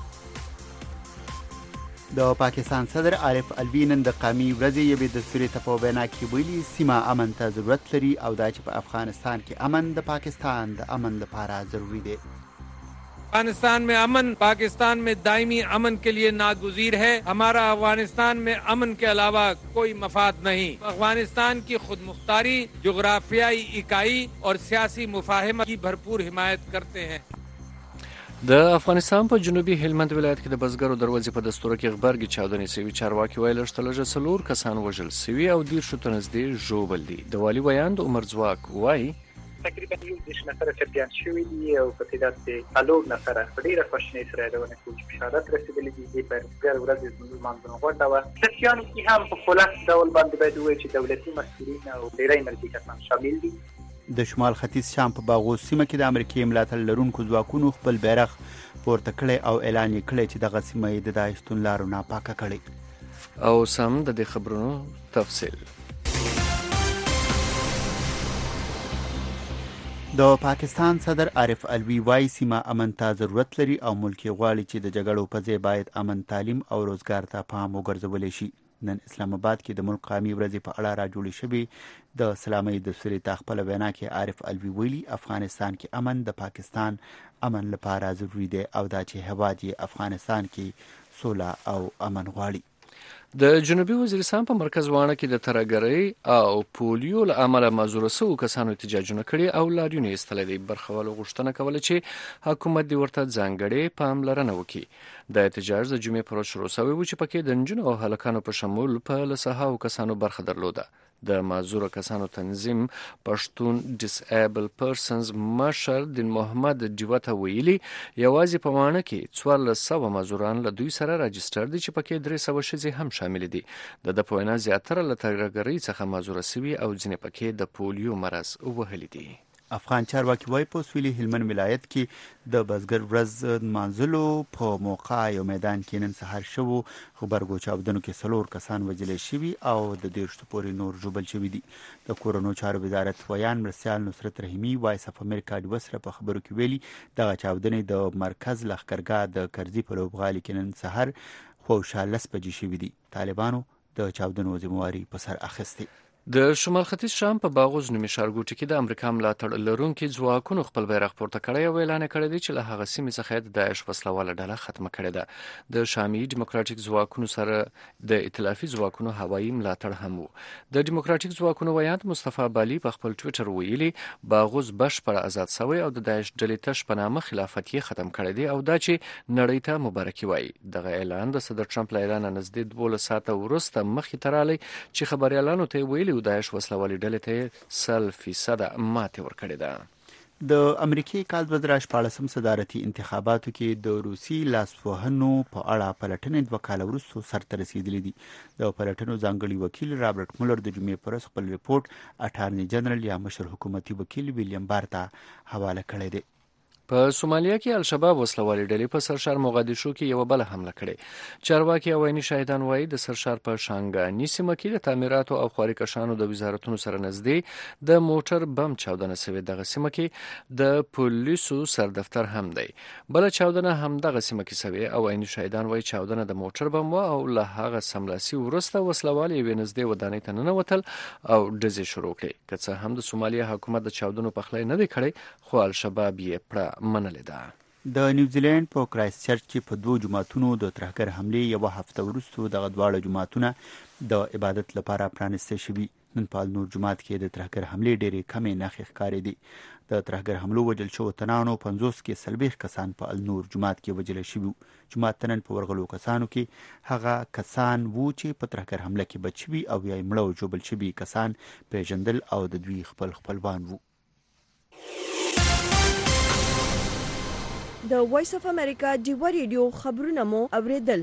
د پاکستان صدر عارف الوی نن د قومي ورځې یوې دستوري ته په وینا کې ویلي سیمه امن ته ضرورت لري او دا چې په افغانستان کې امن د پاکستان د امن لپاره ضروری دی. अफगानिस्तान में अमन पाकिस्तान में दायमी अमन के लिए नागुज़ीर है. हमारा अफगानिस्तान में अमन के अलावा कोई मफाद नहीं. अफगानिस्तान की खुद मुख्तारी, जोग्राफियाई इकाई और सियासी मुफाहमत की भरपूर हिमायत करते हैं. د افغانستان په جنوبي هلمند ولایت کې د بزګرو دروازې په دستور کې غبرګي چاودنې سوي. چارواکي ویل لږ څلور کسان وژل سوي او ډیر شو تنزدې ژوبل دي. د والي ویاند عمر ځواک وایي تقریبا یو دېرش نفره چمپیان شوي دي او په تعداد کې څلور نفره په ډېره خواشینۍ سره یادونه کوو چې بشارت رسېدلي دي. دې په بزګر ورځ زموږ لمانځنه غونډه وه. سیاسیانو کې هم په خلاص ډول باندې باید ووایو چې دولتي مسؤلین او ډېری ملکي کسان شامل دي. د شمال ختیځ شام په باغوس سیمه کې د امریکایي ملاتړ لرونکو ځواکونو خپل بیرغ پورته کړی او اعلان یې کړی چې دغه سیمه یې د داعش توندلارو ناپاکه کړې. او سم د دې خبرونو تفصیل. د پاکستان صدر عارف الوی وايي سیمه امن ته ضرورت لري او ملک غواړي چې د جګړو په ځای باید امن تعلیم او روزګار ته پام وګرځول شي. نن اسلام آباد کې د ملک قومي ورځې په اړه راجوړې شوې د سلامي دستوري ته خپل وینا کې عارف الوی ویلي افغانستان کې امن د پاکستان امن لپاره ضروری دی او دا چې هیواد یې افغانستان کې سوله او امن غواړي. د جنوبي وزیرستان په مرکز وانه کې د ترهګرۍ او پولیو له امله معذوره سوو کسانو احتجاجونه کړي او لاریون یې ایستلی دی. برخوالو غوښتنه کوله چې حکومت دې ورته ځانګړې پاملرنه وکړي. د احتجاج د جمعې پر ورځ شروع سوی و چې پکې د نجونو او هلکانو په شمول په لسهاوو کسانو برخه درلوده. د معذوره کسانو تنظیم پښتون ډیسایبل پرسنز مشر دین محمد ډیوته ویلي یوازې په وانه کې څوارلس سوه معذوران له دوی سره راجسټر دي چې پکې درې سوه ښځې هم شامل دي. د ده په وینا زیاتره له ترهګرۍ څخه معذوره سوي او ځینې پکې د پولیو مرض وهلي دي. افغان چارواکي وایي په سویلي هلمند ولایت کې د بزګر ورځ نمانځلو په موقع یو میدان کې نن سهار شوو غبرګو چاودنو کې څلور کسان وژل شوي او د دېرشو پورې نور ژوبل شوي دي. د کورونو چارو وزارت ویان مرسیال نصرت رحیمي وایس اف امریکا ډیو سره په خبرو کې ویلي دغه چاودنې د مرکز لښکرګاه د کرزي په لوبغالي کې نن سهار خوشا لس بجې شوي دي. طالبانو د چاودنو ذمہواري په سر اخیستې. د شمال ختیځ شام په باغوز نومي ښارګوټي کې د امریکا ملاتړ لرونکي ځواکونو خپل بیرغ پورته کړی او اعلان کړی دی چې له هغه سیمې څخه د داعش وسلواله ډله ختمه کړې ده. د شامي ډیموکراتیک ځواکونو سره د ائتلافي ځواکونو هوایي ملاتړ هم وو. د ډیموکراتیک ځواکونو ویاند مصطفی بالي په خپل ټویټر ویلي باغوز بشپړ آزاد شوی او د داعش ډلې تش په نامه خلافت یې ختم کړی دی او دا چې نړۍ ته مبارکي وایي. دغه اعلان د صدر ټرمپ له اعلان نږدې دولس ساعته وروسته مخې ته رالی چې خبریالانو ته ویلي داعش وسلوالې ډلې ته سل فیصده ماتې ورکړې ده. د امریکای کال دوه زره شپاړسم صدارتي انتخاباتو کې د روسي لاسوهنو په اړه پلټنې دوه کاله وروسته سرته رسیدلې دي. د پلټنو ځانګړي وکیل رابرټ مولر د جمعې پر ورځ خپل ریپورت اټارني جنرال یا مشر حکومتي وکیل ویلیام بار ته حواله کړی دی. په سومالیا کې الشباب وسلوالې ډلې په سرشار موغادیشو کې یو بل حمله کړې. چارواکي او عیني شاهدان وایي د سرشار په شانګاني سیمه کې د تعمیراتو او خواري کشانو د وزارتونو سره نږدې د موټر بم چاودنه شوې. دغه سیمه کې د پولیسو سردفتر هم دی. بل چاودنه هم دغه سیمه کې شوې او عیني شاهدان وایي چاودنه د موټر بم و او له هغه سملاسي وروسته وسلوال یې نږدې ودانۍ ته ننوتل او ډزې شروع کړې. که څه هم د سومالیا حکومت د چاودنو پخلی نه دی کړی خو الشباب یې پړه منلې ده. د نیوزیلند په کرایست چرچ کې په دوه جماعتونو د ترهګر حملې یو هفته وروسته دغه دواړه جماعتونه د عبادت لپاره پرانیسته شوي. نن په النور جومات کې د ترهګر حملې ډېرې کمې نښې ښکارېدې. د ترهګر حملو وژل شوو تنانو پنځوس کې څلوېښت کسان په النور جومات کې وژل شوي. جومات ته نن په ورغلو کسانو کې هغه کسان وو چې په ترهګر حمله کې بچ شوي او یا مړه او ژوبل شوي کسان پیژندل او د دوی خپل خپلوان وو. د وایس اف امریکا ډیوا ریډیو خبرونه مو اوریدل.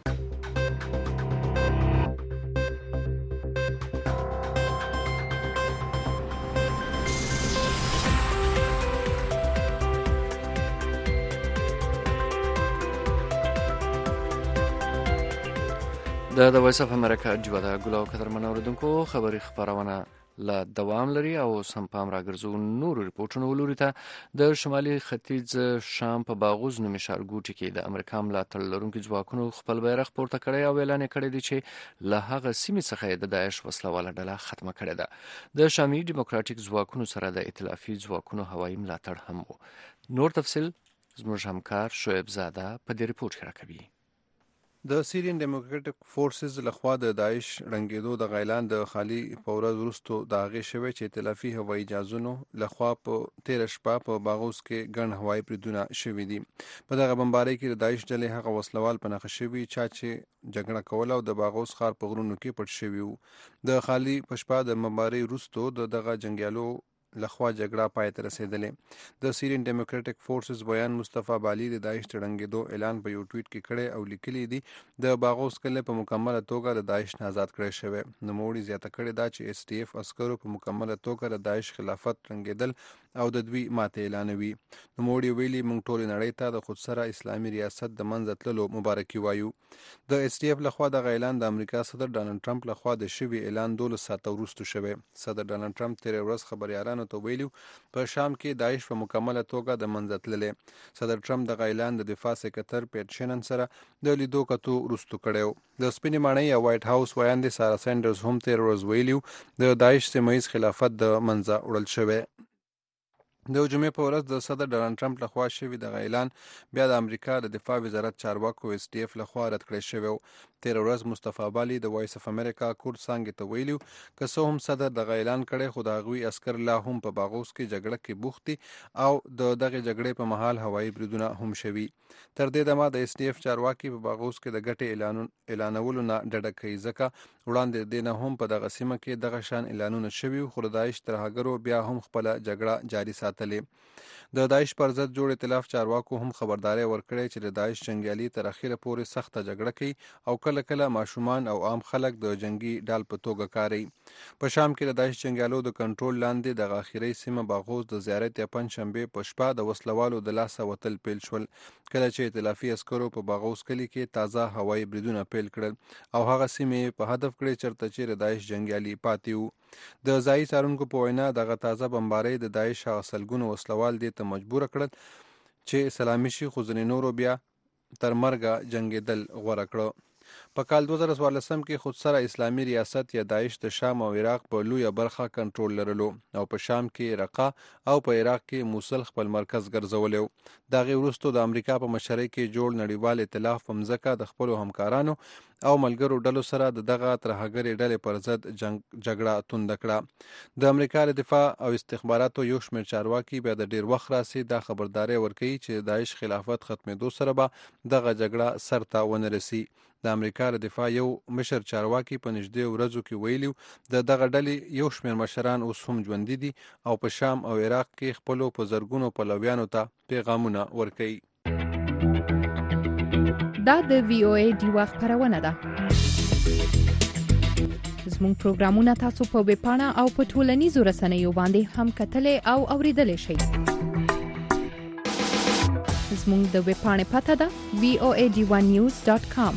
د د وایس اف امریکا ډیوا د ګلاو قدرمن اوریدونکو خبري خبرونه لا دوام لري او سم پام راګرځو نور ریپورتونه ولوري ته. د شمالي ختیځ شام په باغوز نومي ښارګوټي کې د امریکا ملاتړ لرونکو ځواکونو خپل بیرغ پورته کړی او اعلان کړی دی چې له هغه سیمې څخه د داعش وسلواله ډله ختمه کړې ده. د شامي ډیموکراتیک ځواکونو سره د ائتلافي ځواکونو هوایي ملاتړ هم و. نور تفصیل زموږ همکار شعیب زاده په دې ریپورت کې راکوي. د سیرین ډیموکراټک فورسز لخوا د داعش رنګېدو د غیلان د خالی په ورځ وروسته د هغې شوی چې ائتلافي هوایي جهازونو لخوا په تیره شپه په باغوس کې ګڼ هوایي بریدونه شوي دي. په دغه بمبارۍ کې د داعش ډلې هغه وسلوال په نښه شوي چا چې جګړه کوله او د باغوس ښار په غرونو کې پټ شوي وو. د خالی په شپه د بمبارۍ وروسته د دغه جنګیالو لخوا جګړه پای ته رسیدلې. د سیرین ډیموکراټک فورسز بیان مصطفی بالی د داعش تړنګېدو اعلان په یو ټویټ کې کړی او لیکلی دی د باغوس کلی په مکمله توګه د داعش نه آزاد کړی شوی. نوموړي زیاته کړې ده چې ایس ټي اف عسکرو په مکمله توګه د داعش خلافت رنګېدل او د دوی ماته اعلانوي. نوموړي ویلي موږ ټولې نړۍ ته د خودسره اسلامي ریاست د منځه تللو مبارکي وایو. د ایس ټي اف لخوا د اعلان د امریکا صدر ډانلډ ټرمپ لخوا د شوي اعلان دولس ساعته وروسته شوی. صدر ډانلډ ټرمپ تېره ورځ خبریالانو ته ویلي په شام کې داعش په مکمله توګه د منځه تللی. صدر ټرمپ د اعلان د دفاع سکرتر پیټ شینن سره د لیدو کتو وروسته کړی و. د سپینې ماڼۍ یا وایټ هاوس ویاندې سارا سینډرز هم تېره ورځ ویلي د داعش سیمه ییز خلافت د منځه وړل شوی. د جمعې په ورځ د صدر ډانلډ ټرمپ لخوا شوي دغه اعلان بیا د امریکا د دفاع وزارت چارواکو ایس ټي اف لخوا رد کړی شوی و. تېره ورځ مصطفی بالی د وایس اف امریکا کورد څانګې ته ویلي که څه هم صدر دغه اعلان کړی خو د هغوی عسکر لا هم په باغوس کې جګړه کې بوخت دي او د دغې جګړې په مهال هوایي بریدونه هم شوي. تر دې دمه د ایس ټي اف چارواکي په باغوس کې د ګټې اعلانولو نه ډډه کوي ځکه وړاندې د دې نه هم په دغه سیمه کې دغه شان اعلانونه شوي خو د داعش ترهګرو بیا هم خپله جګړه جاري ساتلې. د داعش پر ضد جوړ ائتلاف چارواکو هم خبرداری ورکړی چې د داعش جنګیالي تر اخره پورې سخته جګړه کوي او کله کله ماشومان او عام خلک د جنگي ډال په توګه کاروي. په شام کې د داعش جنګیالو د کنټرول لاندې د اخیری سیمه باغوس د زیارت یا پنځ شنبه په شپه د وسلوالو د لاسه وتل پیل شول کله چې ائتلافي عسکرو په باغوس کلی کې تازه هوایي بریدونه پیل کړل او هغه سیمې په هدف کړې چرته چې د داعش جنګیالي پاتې وو. د ځایي څارونکو په وینا دغه تازه بمبارۍ د داعش هغه سلګونو وسلوال دې ته مجبور کړل چې سلامي شي خو ځینې نورو بیا تر مرګه جنګېدل غوره کړه. په کال دوه زره څوارلسم کې خودسره اسلامي ریاست یا داعش د شام او عراق په لویه برخه کنټرول لرلو او په شام کې رقه او په عراق کې موصل خپل مرکز ګرځولی و. د هغې وروسته د امریکا په مشرۍ کې جوړ نړیوال ائتلاف په مځکه د خپلو همکارانو او ملګرو ډلو سره د دغه ترهګرې ډلې پر ضد جګړه تونده کړه. د امریکا د دفاع او استخباراتو یو شمېر چارواکي بیا د ډېر وخت راسي دا خبرداری ورکوي چې د داعش خلافت ختمېدو سره به دغه جګړه سر ته ونه رسي. د امریکا د دفاع یو مشر چارواکي په نږدې ورځو کې ویلي د دغه ډلې یو شمېر مشران اوس هم ژوندي دي او په شام او عراق کې خپلو په زرګونو پلویانو ته پیغامونه ورکوي. دا د وی او ای ډیوا خبرونه ده. زموږ پروګرامونه تاسو په ویب پاڼه او په ټولنیزو رسنیو باندې هم کتلې او اوریدلې شئ. زموږ د ویب پاڼې پته ده وی او ای ډیوا نیوز ډاټ کام.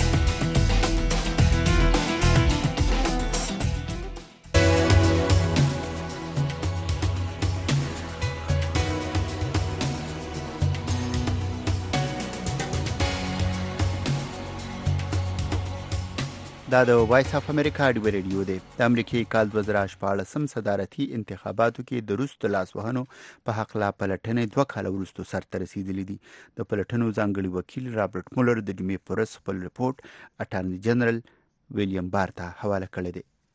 دا د وایس اف امریکا ډیوا ریډیو دی. د امریکای کال دوه زره شپاړسم صدارتي انتخاباتو کې د روس د لاسوهنو په حق لا پلټنې دوه کاله وروسته سرته رسیدلې دي. د پلټنو ځانګړي وکیل رابرټ مولر د جمعې په ورځ خپل رپورټ اټارني جنرال ویلیام بار ته حواله کړی دی.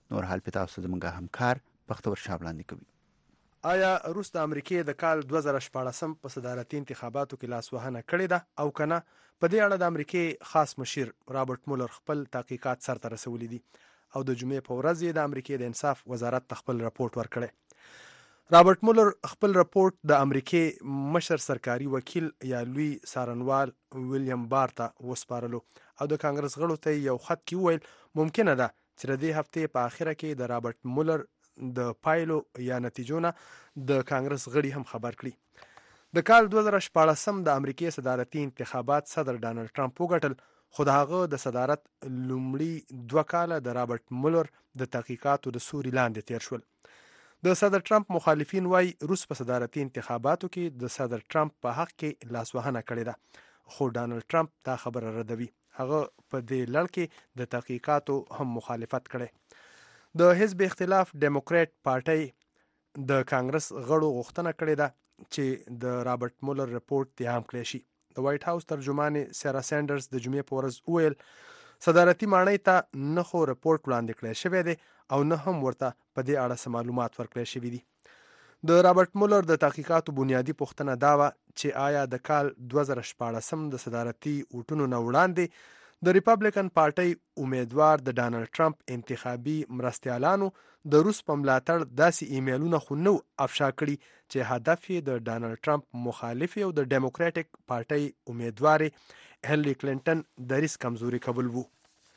نور حال په تاسو زموږ همکار بختور شاه وړاندې کوي. آیا روس د امریکای د کال دوه زره شپاړسم په صدارتي انتخاباتو کې لاسوهنه کړې ده او کنه؟ په دې اړه د امریکای خاص مشیر رابرټ مولر خپل تحقیقات سرته رسولي دي او د جمعې په ورځ یې د امریکای د انصاف وزارت خپل راپورټ ورکړی. رابرټ مولر خپل راپورټ د امریکای مشر سرکاري وکیل یا لوی څارنوال ویلیام بار ته وسپارلو او د کانګرس غړو ته یو خط کې وویل ممکنه ده چې د دې هفتې په اخره کې د رابرټ مولر د پایلو یا نتیجو نه د کانګرس غړي هم خبر کړي. د کال دوه زره شپاړسم د امریکای صدارتي انتخابات صدر ډانلډ ټرمپ وګټل، خو د هغه د صدارت لومړي دوه کاله د رابرټ مولر د تحقیقاتو د سوري لاندې تیر شول. د صدر ټرمپ مخالفین وایي روس په صدارتي انتخاباتو کې د صدر ټرمپ په حق کې لاسوهنه کړې ده، خو ډانلډ ټرمپ دا خبره ردوي. هغه په دې لړ کې د تحقیقاتو هم مخالفت کړي. د حزب اختلاف ډیموکرات پارټي د کانګرس غړو غوښتنه کړې ده چې د رابرټ مولر رپورټ ته هم کړی شي. د وایټ هاوس ترجمان سارا سانډرز د جمعې په ورځ وویل صدارتي ماڼۍ ته نه خو رپورټ وړاندې کړی شوی دی او نه هم ورته په دې اړه څه معلومات ورکړی شوي دي. د رابرټ مولر د تحقیقاتو بنیادی پوښتنه دا وه چې آیا د کال دوه زره شپاړسم د صدارتي ووټونو نه وړاندې د ریپبلیکن پارټي امیدوار د ډانلډ ټرمپ انتخابي مرستیالانو د روس په ملاتړ داسې ایمیلونه خو نو افشا کړي چې هدف یې د ډانلډ ټرمپ مخالف او د ډیموکراټک پارټي امیدوار هیلری کلینټن دریس کمزوري کول وو.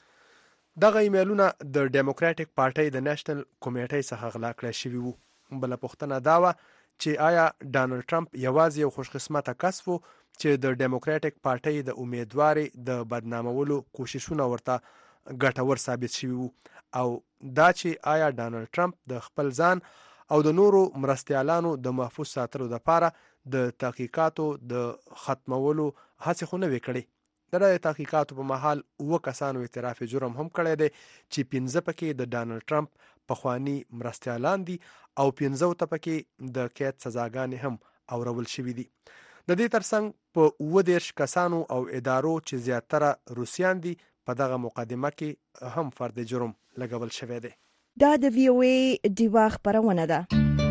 دغه ایمیلونه د ډیموکراټک پارټي د نېشنل کمیټې څخه غلا کړل شوي وو. بل پوښتنه دا و چې آیا ډانلډ ټرمپ یوازې یو خوشقسمته کس وو چې د ډیموکراټک پارټي د امیدواري د بدنامولو کوششونه ورته ګټور ثابت شوي وو، او دا چې آیا ډانلډ ټرمپ د خپل ځان او د نورو مرستیالانو د محفوظ ساتلو لپاره د تحقیقاتو د ختمولو هڅې خو نه وې کړې. د تحقیقاتو په مهال اوه کسانو اعتراف جرم هم کړی دی چې پنځه پکې د ډانلډ ټرمپ پخوانی مرستیالان دي او پنځه ته پکې د قید سزاګانې هم اورول شوي دي. د دې ترڅنګ په اوه دېرش کسانو او ادارو چې زیاتره روسیان دي په دغه مقدمه کې هم فرد جرم لګول شوی دی. دا د وی او ای ډیوا خبرونه ده.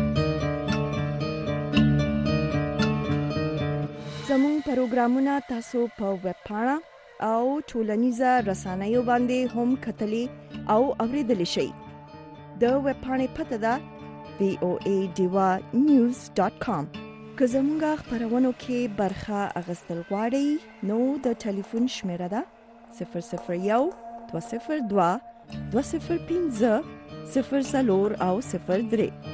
زموږ پروګرامونه تاسو په ویب پاڼه او ټولنیزه رسنیو باندې هم کتلی او اوریدلی شئ. د ویب پاڼې پته ده وی او ای ډیوا نیوز ډاټ کام. که زموږ خبرونو کې برخه اخیستل غواړئ نو د ټلیفون شمیره ده صفر صفر یو دوه صفر دوه دوه صفر پنځه صفر څلور او صفر درې.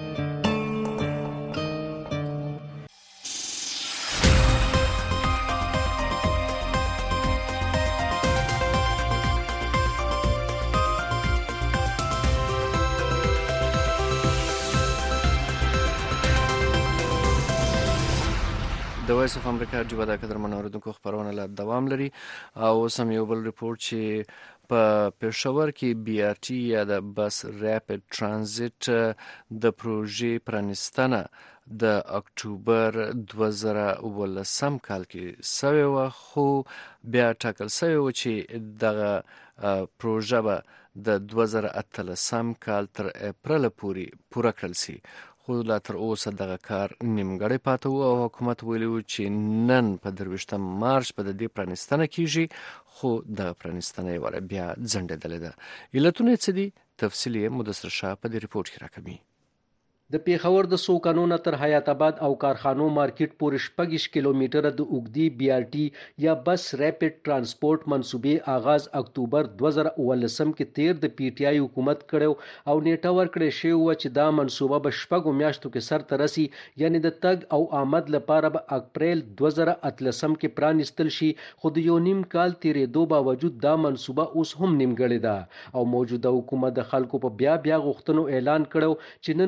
د وایس اف امریکا ډیوا د قدرمن اوریدونکو خبرونه لا دوام لري او سم یو بل ریپورت چې په پېښور کې بي آر ټي یا د بس ریپډ ترانزیت د پروژې پرانستنه د اکتوبر دوه زره اوولسم کال کې سوی و، خو بیا ټاکل سوی و چې دغه پروژه به د دوه زره اتلسم کال تر اپریل پورې پوره کړل شي، خو لا تر اوسه دغه کار نیمګړی پاتې و او حکومت ویلي و چې نن په درویشتم مارچ په د دې پرانستنه کیږي، خو دغه پرانستنه یې وره بیا ځنډېدلې ده. علتونه یې څه دي؟ تفصیل یې مدثر شاه په دې ریپورټ کې راکوي. د پیښور د څو کانونه تر حیات آباد او کارخانو مارکیټ پورې شپږ کیلومتره د اوږدې بي آر ټي یا بس ریپډ ترانسپورت منصوبې آغاز اکتوبر دوه زره اوولسم کې تیر د پی ټی آی حکومت کړو او نیټه ورکړې شوې وه چې دا منصوبه به شپږو میاشتو کې سرته رسي، یعنې د تګ او آمد لپاره به اپریل دوه زره اتلسم کې پرانیستل شي، خو د یو نیم کال تیرېدو باوجود دا منصوبه اوس هم نیمګړې ده او موجوده حکومت د خلکو په بیا بیا غوښتنو اعلان کړو چې نن په درویشتم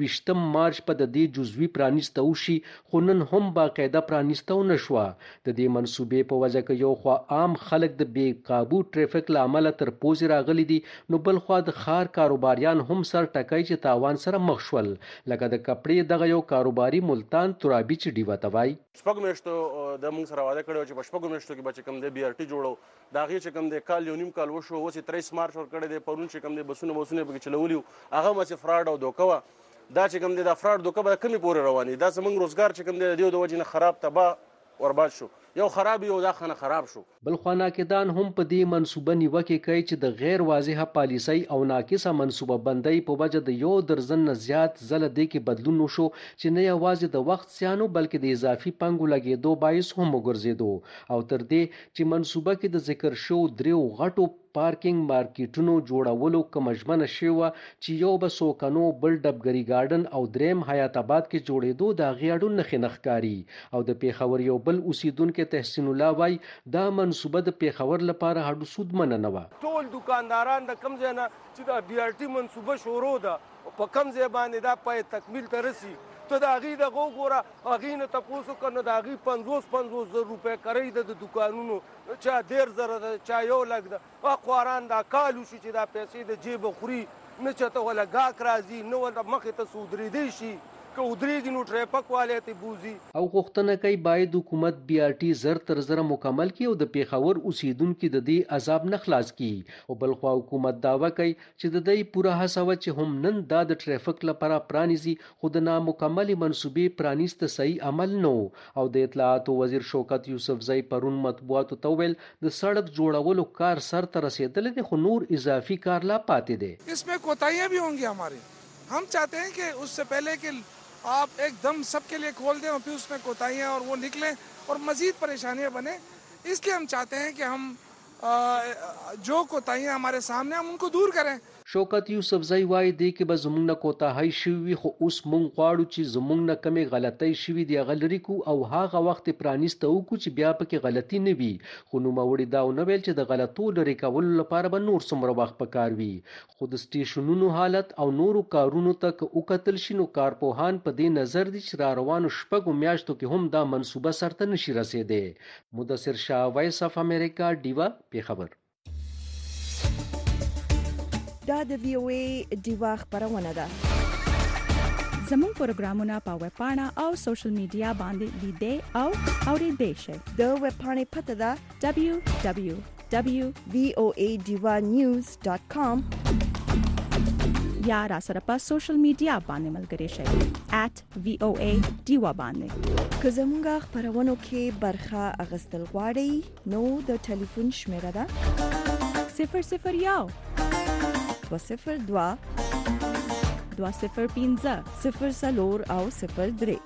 ویشتم مارچ په د دې جزوي پرانیسته وشي، خو نن هم باقاعده پرانیسته ونه شوه. د دې منصوبې په وجه که یو خوا عام خلک د بې قابو ټریفک له امله تر پوزې راغلي دي، نو بل خوا د ښار کاروباریان هم سر ټکای چې تاوان سره مخ شول. لکه د کپړې دغه یو کاروباري ملتان ترابي چې ډیوه ته وایي شپږ میاشتو د موږ سره واده کړی و چې په شپږو میاشتو کې به چې کوم دی بي ار ټي جوړو، د هغې چې کوم دی کال یو نیم کال وشو، اوس یې تریس مارچ ورکړی دی. پرون چې کوم دی بسونه بسونه یې پکې چلولي وو، هغه هم هسې فراډ او دوکه وه. دا چې کوم دی دا فراډ دوکه به کمې پورې روانې، دا زموږ روزګار چې کوم دی د دې د وجې نه خراب تباه ورباد شو. یو خراب یو دا خانه خراب شو. بل خوا ناقدان هم په دې منصوبه نیوکې کوي چې د غیر واضحه پالیسۍ او ناقصه منصوبه بندۍ په وجه د یو درزن نه زیات ځله دې کې بدلون وشو چې نه یوازې د وخت سیانو بلکې د اضافي پانګو لګېدو باعث هم وګرځېدو، او تر دې چې منصوبه کې د ذکر شوو دریو غټو پارکینګ مارکیټونو جوړولو کومه ژمنه شوې وه چې یو به سوکنو، بل ډبګري ګارډن او دریم حیات آباد کې جوړېدو، د هغې اډون نښې نه ښکاري. او د پېښور یو بل اوسیدونکی تحسین الله وایي دا منصوبه د پېښور لپاره هډو سودمنه نه وه. ټول دکانداران د کوم ځای نه چې د بي ار ټي منصوبه شروع ده په کوم ځای باندې دا پای تکمیل ته رسي، ته د هغې دغه وګوره، هغې نه تپوس وکړه نو د هغې پنځوس پنځوس زر روپۍ کرۍ ده د دکانونو، چا ډېر زره ده، چا یو لک ده. هغه خواران دا کال وشي چې دا پیسې د جیبه خوري، نه چېرته وله ګاک راځي، نه وله مخې ته څه ودرېدی شي، که ودرېږي نو ټریفک والی ته بوځي. او غوښتنه کوي باید حکومت بي ار ټي زر تر زره مکمل کړي او د پېښور اوسیدونکي د دې عذاب نه خلاص کړي. او بل خوا حکومت دعوه کوي چې د دوی پوره هڅه وه چې هم نن دا د ټریفک لپاره پرانیزي، خو د نامکملې منصوبې پرانیسته صحیح عمل نه و. او د اطلاعاتو وزیر شوکت یوسفزۍ پرون مطبوعاتو ته وویل د سړک جوړولو کار سر ته رسېدلی دی، خو نور اضافي کار لا پاتې دی. इसमें कोताहियां भी होंगी हमारे, हम चाहते हैं कि उससे पहले कि आप एकदम सबके लिए खोल दें और फिर उसमें कोताहियां और वो निकलें और मजीद परेशानियां बने, इसलिए हम चाहते हैं कि हम आ, जो कोताहियां हमारे सामने हम उनको दूर करें. شوکت یوسفزۍ وایي دې کې به زموږ نه کوتاهۍ شوي وي، خو اوس موږ غواړو چې زموږ نه کمې غلطۍ شوي دي هغه لرې کړو او هغه وخت یې پرانیسته وکړو چې بیا پکې غلطي نه وي. خو نوموړي دا ونه ویل چې د غلطو لرې کولو لپاره به نور څومره وخت پکار وي. خو د سټیشنونو حالت او نورو کارونو ته که وکتل شي نو کارپوهان په دې نظر دي چې را روانو شپږو میاشتو کې هم دا منصوبه سرته نشي رسېدی. مدثر شاه، وایس اف امریکا، ډیوه، پېښور. دا د وی او ای ډیوا خبرونه ده. زموږ پروګرامونه په ویب پاڼه او سوشل میډیا باندې لیدئ او اورېدئ شئ. د ویب پاڼې پته ده دبلیو دبلیو دبلیو ډاٹ وی او ای ډیوا نیوز ډاټ کام یا را سره په سوشل میډیا باندې ملګري شئ ایٹ وی او ای ډیوا باندې. که زموږ خبرونو کې برخه اخیستل غواړئ نو د ټلیفون شمیره ده صفر صفر یو دو صفر دوا دو صفر پنځه صفر څلور او صفر درې.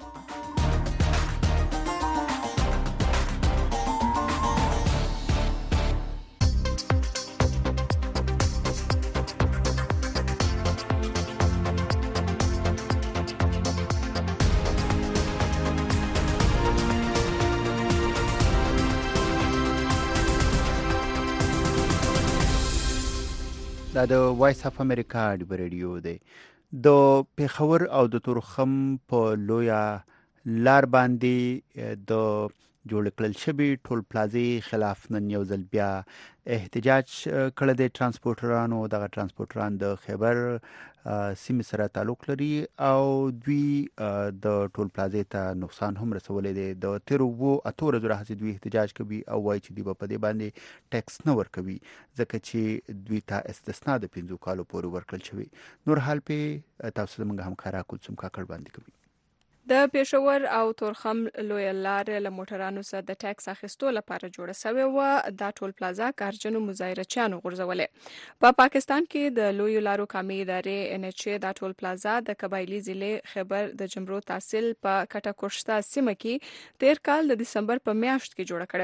دا د وایس اف امریکا ډیو ریډیو دی. د پېښور او د تورخم په لویا لار باندې د جوړ کړل شوی ټول پلازې خلاف نن یو ځل بیا احتجاج کړی دی. ترانسپورټرانو دغه ترانسپورټران د خیبر سیمې سره تعلق لري او دوی د ټول پلازې ته نقصان هم رسولی دی. د تیرو اوو اتو ورځو راهیسې دوی احتجاج کوي او وایي چې دوی به په دې باندې ټیکس نه ورکوي ځکه چې دوی ته استثنا د پنځو کالو پورې ورکړل شوی. نور حال پې تاسو زموږ همکاره کوڅوم کاکړ باندې کوي. د پېښور او تورخم لویه لار له موټرانو سره د ټیکس اخیستو لپاره جوړه شوې وه. دا ټول پلازا کارجنو مظاهرچیانو غورځولې. په پا پاکستان کې د لویو لارو قومي ادارې ان ایچ ای دا ټول پلازا د قبایلی ضلع خیبر د جمرو تحصیل په کټه کوشتا سیمه کې تیر کال د دسمبر په میاشت کې جوړه کړې وه.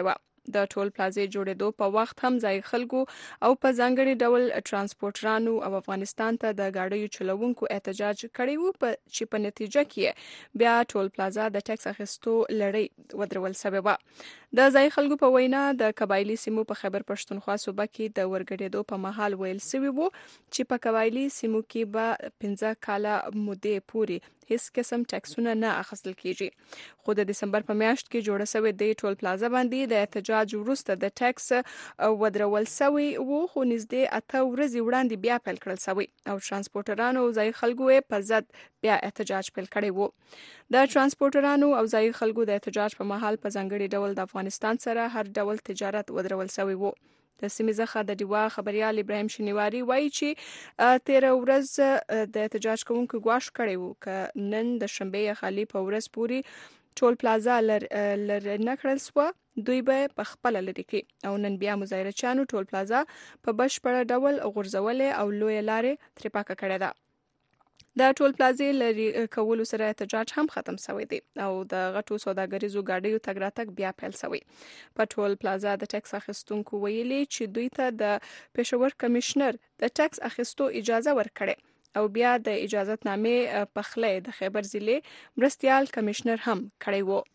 د ټول پلازې جوړېدو په وخت هم ځای خلکو او په ځانګړي ډول ترانسپورټرانو او افغانستان ته د گاډیو چلوونکو احتجاج کړی وو په چې په نتیجه کې بیا ټول پلازا د ټیکس اخیستو لړۍ ودرول شوې وه د ځای خلکو په وینا د قبایلی سیمو په خیبر پښتونخوا صوبه کې د ورګډېدو په مهال ویل شوی وو چې په قبایلی سیمو کې به پنځه کاله مودې پورې هیڅ قسم ټیکسونه نه اخیستل کیږي خو د دسمبر په میاشت کې جوړه شوې د ټول پلازا باندې د احتجاج وروسته د ټیکس ودرول شوی وو خو نږدې اته ورځې وړاندې بیا پیل کړل شوی او ترانسپورټرانو او ځای خلکو په ضد بیا احتجاج پیل کړی وو د ترانسپورټرانو او ځای خلکو د احتجاج په مهال په ځانګړي ډول د افغانستان سره هر ډول تجارت ودرول شوی وو د سیمې څخه د ډیوا خبريال ابراهیم شنیواری وایي چې تیر ورځ د احتجاج کوونکو غواړ کړی وو ک نن د شنبه خالی په ورځ پوری ټول پلازا لر لر نکړل سو دوی به په خپل لري کې او نن بیا مظاهره چانو ټول پلازا په بشپړ ډول غورځولې او لوی لارې ترپاکه کړې ده د ټول پلازې لري کولو سره احتجاج هم ختم شوی دی او د غټو سوداګریزو گاډیو تګ راتګ بیا پیل شوی په ټول پلازا د ټیکس اخیستونکو ویلي چې دوی ته د پېښور کمشنر د ټیکس اخیستو اجازه ورکړه او بیا د اجازت نامې په خله د خیبر ضلع مرستيال کمشنر هم کړی وو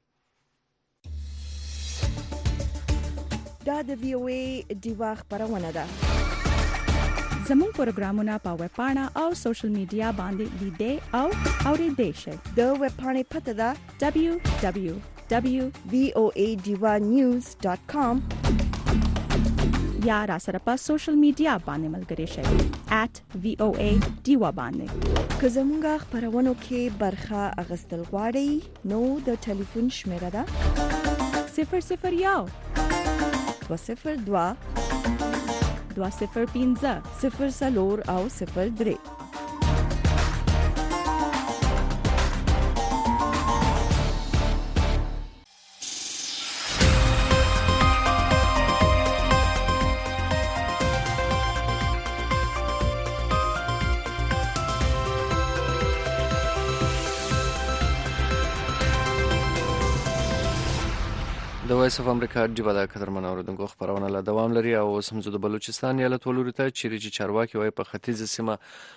دا د وی او ای دیوا خبرونه ده زمون پروګرامونه په ویب پاڼه او سوشل میډیا باندې لیدې او اوریدئ شئ د ویب پاڼې پته ده دبليو دبليو دبليو ډاٹ وی او ای ډیوا نیوز ډاٹ کام یا را سره په سوشل میډیا باندې ملګري شئ ایٹ وی او ای ډیوا باندې که زموږه خبرونو کې برخه اغستل غواړئ نو د ټلیفون شمیره ده صفر صفر یو دو صفر دو دو صفر پینزه صفر سلور او صفر درې د وایس اف امریکا ډیوا د قدرمن اوریدونکو خبرونه له دوام لري او سمزو د بلوچستان ایالت ولوري ته چیرې چارواکي وای په ختیځ سیمه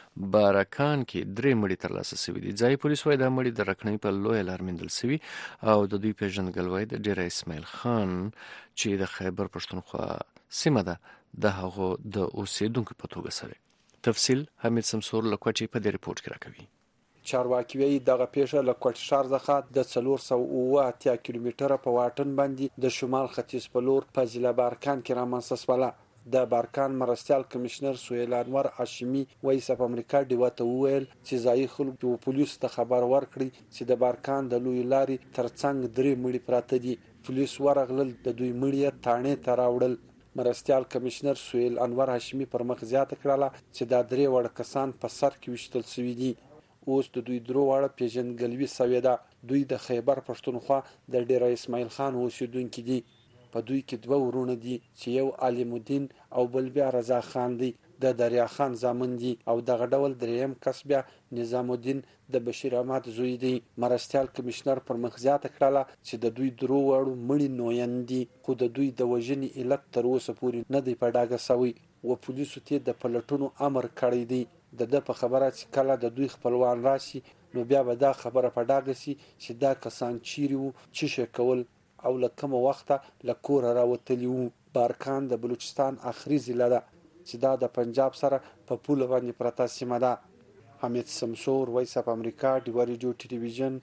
بارکان کې درې مړي ترلاسه شوي دي ځای پولیس وای د مړي د رکنۍ په لوی لار مندل شوي او د دوی پیژندګل وای د ډیر اسماعیل خان چې د خیبر پښتونخوا سیمه ده د هغه د اوسیدونکو په توګه سره تفصیل حمید سمسور لکوچی په دې ریپورت کې راکوي چارواکي وی دغه پیښه له کوټ شار څخه د څلور سوه اوه اتیا کیلومتره په واټن باندې د شمال ختیځ په لور په ضلع بارکان کې رامنځته شوه د بارکان مرستيال کمشنر سهیل انور هاشمي وایس اف امریکا ډیوا ته ویل چې ځای خلکو پولیس ته خبر ورکړي چې د بارکان د لوی لارې ترڅنګ درې مړي پراته دي پولیس ورغلل د دوی مړي تانه ته راوړل مرستيال کمشنر سهیل انور هاشمي پر مخ زیاته کړله چې دا درې وړ کسان په سر کې وشتل شوي دي اوس د دوی درو واړه پیژندګلوي سوي ده دوی د خیبر پښتونخوا د ډیر اسماعیل خان اوسیدونکو دي په دوی کې دوه ورونه دي چې یو علیم الدین او بل بیا رضا خان دی د دریا خان زامن دي او دغه ډول دریم کس بیا نظام الدین د بشیر احمد زوی دی مرستيال کمشنر پر مخ زیاته کړله چې د دوی درو واړو مړي نویندي خو د دوی د وژنې علت تر اوسه پورې نه دی په ډاګه سوی او پولیسو ته د پلټونو امر کړی دی د د په خبره چې کله د دوی خپلوان راشي نو بیا به دا خبره په ډاګه سي چې دا کسان چیرې وو چې څه کول او لکه وخته لکور راوتلی وو بارکان د بلوچستان اخري ضلع ده چې دا د پنجاب سره په پوله باندې پرته سیمه ده حمید سمسور وایس اف امریکا ډیوا ریډیو ټلویزیون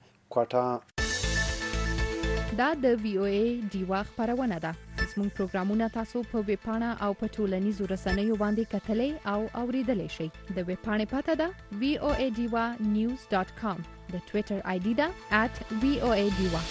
کوټا دا د وی او ای ډیوا خبرونه ده زموږ پروګرامونه تاسو په ویب پاڼه او په ټولنیزو رسنیو باندې کتلای او اوریدلای شئ د ویب پاڼې پته ده وی او ای ډیوا نیوز ډاٹ کام د ټوئیټر آی ډي ده ایٹ وی او ای ډیوا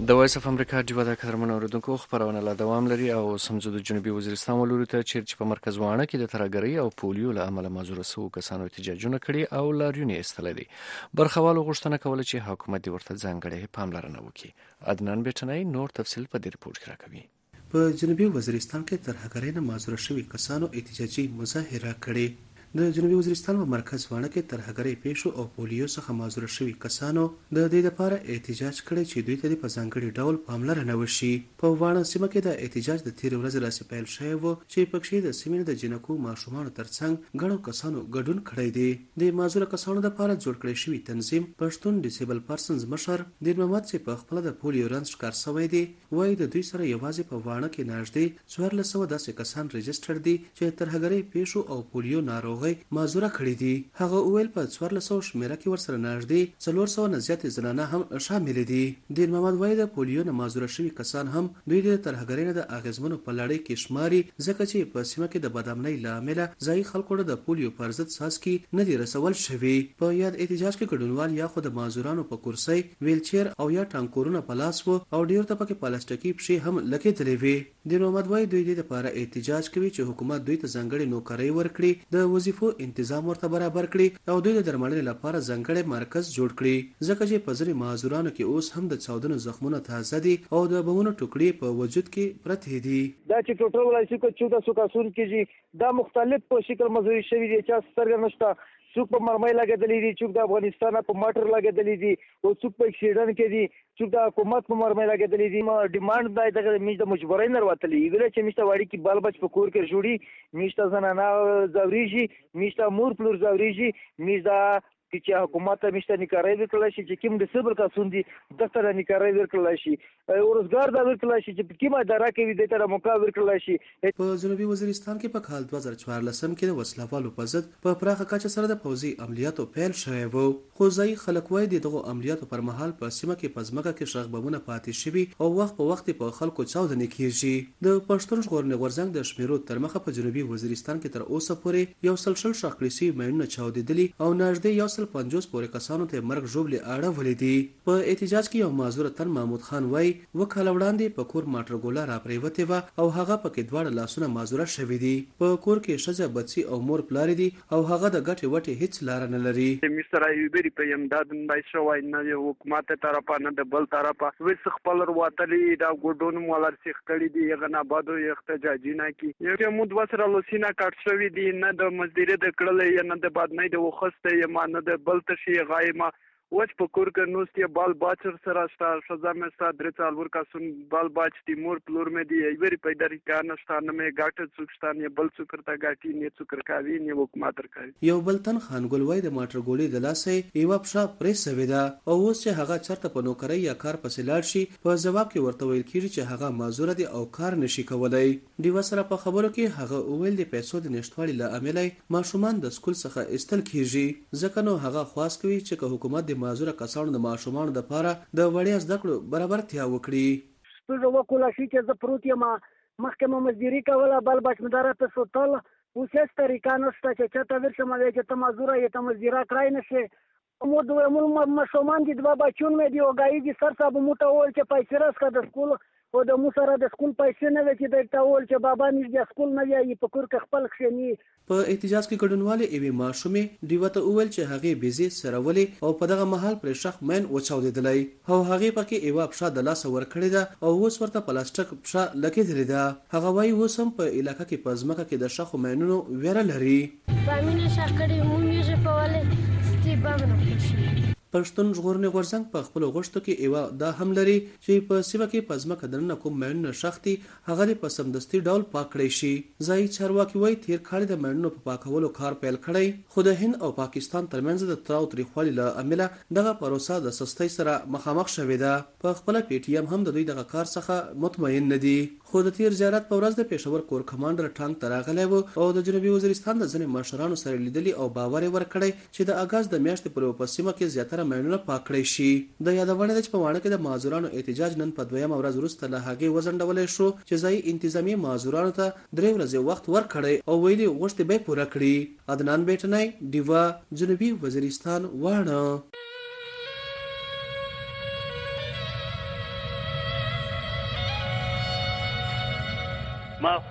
د وایس اف امریکا ډیوا د قدرمن اوریدونکو خبرونه لا دوام لري او سمزو د جنوبي وزیرستان ولوري ته چیرچ په مرکز وانه کې د ترګری او پولیو له عمله معذور سو کسانو احتجاجونه کړي او لاریونی استل دي برخوالو غوښتنه کوله چې حکومت د ورته ځانګړي پاملرنه وکړي. عدنان بیٹنای نور تفصیل په دې ریپورت کې راکوي. په جنوبي وزیرستان کې ترګری نه معذور شوی کسانو احتجاجي مظاهره کړي. د جنوبي وزیرستان په مرکز وانه کې ترهګرۍ پیښو او پولیو څخه معذور شوي کسانو د دې لپاره احتجاج کړی چې دوی ته په ځانګړي ډول پاملرنه وشي. په وانه سیمه کې د احتجاج د تیر ورځ راځي پیل شوی و چې پکې د سیمې د جنکو ماشومانو ترڅنګ غړو کسانو ګډون کړی دی. د معذور کسانو لپاره جوړ کړی شوی تنظیم پښتون ډیسیبل پرسنز مشر د محمد چې په خپل د پولیو رنځ ښکار شوی دی وایي د دوی سره یوازې په وانه کې نږدې څوارلس سوه داسې کسان رجسټر دي چې ترهګرۍ پیښو او پولیو ناروغۍ معذوره کړي دي. هغه وویل په څوارلس سوه شمیره کې ورسره نږدې څلور سوه نه زیاتې زنانه هم شامل دي. دین محمد وایي د پولیو نه معذوره شوي کسان هم دوی د ترهګرۍ نه د اغیزمنو په لړۍ کې شماري ځکه چې په سیمه کې د بدامنۍ له امله ځایي خلکو د پولیو پر ضد څاڅکي نه دي رسول شوي. په یاد احتجاج کې ګډونوال یا خو د معذورانو په کرسۍ ویلچیر او یا ټانکورونه په لاس وو او ډېر ته پکې پلاستیکي پښې هم لګېدلې وې. دین محمد وایي دوی د لپاره احتجاج کوي چې حکومت دوی ته ځانګړې نوکرۍ ورکړي د وظیفو تنظیم ورته برابر کړي او دوی د درملنې لپاره ځانګړی مرکز جوړ کړي ځکه چې په ځینې معذورانو کې اوس هم د چاودنو زخمونه تازه دي او د بمونو ټوکړې په وجود کې پرتې دي. دا چې ټوټل ولایسي کو چودہ سو کسون کې دا مختلف په شکل مزوري شوی دي چې سترګ نشته څوک په مرمۍ لګېدلې دي څوک د افغانستان په ماټر لګېدلې دي او څوک په اکسیډنټ کې دي څوک د حکومت په مرمۍ لګېدلې دي. ما ډیماند دا د میش د مجبورۍ نه وتلې ویل چې میشته واړی کې بال بچ په کور کې جوړي میشته زنانه زوريږي میشته مور پلور زوريږي میشته چې حکومت مشته نکاري وکړل شي چې کوم ډیسیبل کسون دي دغه نکاري وکړل شي او روزګار دا وکړل شي چې کومه اداره کې د تر موقع وکړل شي. په جنوبي وزیرستان کې په کال دوه زره څوارلس کې د وسلوالو په ضد په پراخه کچه سره د پوځي عملیاتو پیل شوی و خو ځایي خلک وایي دغه عملیاتو پر مهال په سیمه کې په ځمکه کې شغبمونه پاتې شوي او وخت په وخت په خلکو چاودنې کیږي. د پښتون ژغورنې غورځنګ د شمیرو تر مخه په جنوبي وزیرستان کې تر اوسه پورې یو سل شل شخړې سي مېنونه چاودېدلي او نږدې یو سل پنځوس پورې کسانو ته مرګ ژوبلې اړولې دي. په احتجاج کې یو معذور تن محمود خان وایي وکاله وړاندې په کور ماټرګولا را پریوتې و او هغه پکې دواړه لاسونه معذوره شوي دي. په کور کې ښځه بچي او مور پلار دي او هغه د ګټې وټې هیڅ لار نه لري. مستر ایوبری په امداد نه شوی نه حکومت طرفه نه د بل طرفه وس خپل ورواتلې دا ګډون مولر سیخ کړي دي یغه نه بادو احتجاجي نه کی یو مود وسره لوسینا کټ شوی دي نه د مزدوري د کړلې نه د باد نه د وخسته یم نه د بل تشي غایما وچ په کور کې نوستي بال باچر سره شتا شزا مې ستا درې څلور کسون بال باچ دي مور پلور مې دی ایوری پیدا ریکانه شتا نه مې ګاټه څوکشتان یې بل څوکر تا ګاټي نه څوکر کاوی نه حکومت ترکاوی. یو بلتن خانګل وای د ماټر ګولې د لاسې ایوا پښه پرې سویدا او اوس چې هغه چرته په نوکرۍ یا کار پسې لاړ شي په جواب کې ورته ویل کیږي چې هغه معذور دي او کار نشي کولای. دیو سره په خبرو کې هغه اویل د پیسو د نشټوالي له امله ماشومان د سکول څخه استل کیږي ځکه نو هغه خواست کوي چې حکومت د معذور کسانو ماشومان د پاره د وړیا زده کړو برابرتیا وکړي. ستاسو وکولا شي چې د پروتیا ما محکمه مزدوري کوله بل بچ مدار په سوتل او څه طریقه نشته چې چاته ورسمه وي چې ته مزدوره یې ته مزدورا کړای نشي مو دوه مو ماشومان دي د بچون مې دی او غاي دي سر صاحب موټه ول چې پیسې راس کا د سکول او د مو سره د سکول پیسې نه وي چې د تاول چې بابا نږ د سکول نه وي په کور کې خپل خشني. په احتجاج کې ګډونوالې ایوي ماشومې دیوته اول چې هغه بيزي سرولې او په دغه محل پر شخ مین او چاودېدلای او هغه پکې ایوا پښه د لاس ور کړی دا او اوس ورته پلاستیک پښه لګېدلې ده. هغه وايي اوس هم په علاقې کې په ځمکه کې د شخو مینونو ویره لري. زمينه شکړې مونږ یې په والے ستيبه نه پښتون ژغورنې غورځنګ په خپل غوښتو کې ایوا دا هم لري چې په سیمه کې په ځمکه دننه کوم مېنونه شختي هغه په سمدستي ډول پاک کړی شي. ځای چارواکي وایي تیر کال د مېنونو په پاکولو کار پیل کړی خو د هند او پاکستان ترمنځ د تراو تریخوالي له امله دغه پروسه د سستۍ سره مخامخ شوې ده. په خپل پی ټی ایم هم د دوی دغه کار څخه مطمئن نه دي خو د تیر زیارت په ورځ د پېښور کور کمانډر ټانک تراغلی و او د جنوبي وزیرستان د ځینې مشرانو سره لیدلي او باور ورکړی چې د اگست د میاشتې پر په سیمه کې زیاتره مېنونه پاک کړی شي. د یادونه ده چې په وانه کې د معذورانو احتجاج نن په دویمه ورځ وروسته له هغې وزنډولې شو چې ځایي انتظامی معذورانو ته درې ورځې وخت ورکړی او ویلي غوښتې به پوره کړي. عدنان بیٹنای دیوا جنوبي وزیرستان وانه.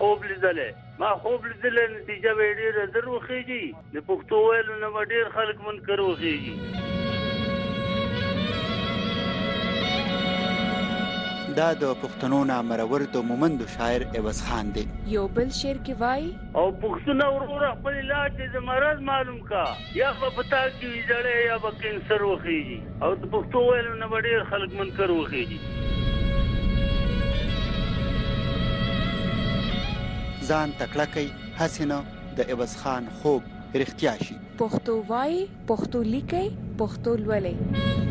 خوب لیدلې ما خوب لیدلې نتیجه به ډېره زر وخیږي د پښتو ویلو نه به ډېر خلک منکر وخیږي. دا د پښتنو نامرور د مومندو شاعر عوض خان دی. یو بل شعر کې وای او پښتون ورور خپل علاج د مرض معلوم کا یا په پتا کې جړې یا په کینسر وخیږي او د پښتو ویلو نه ډېر خلک منکر وخیږي. ځان تکړه کوي حسینه د عوض خان خوب رښتیا شي. پښتو وای پښتو لیکي پښتو لولي.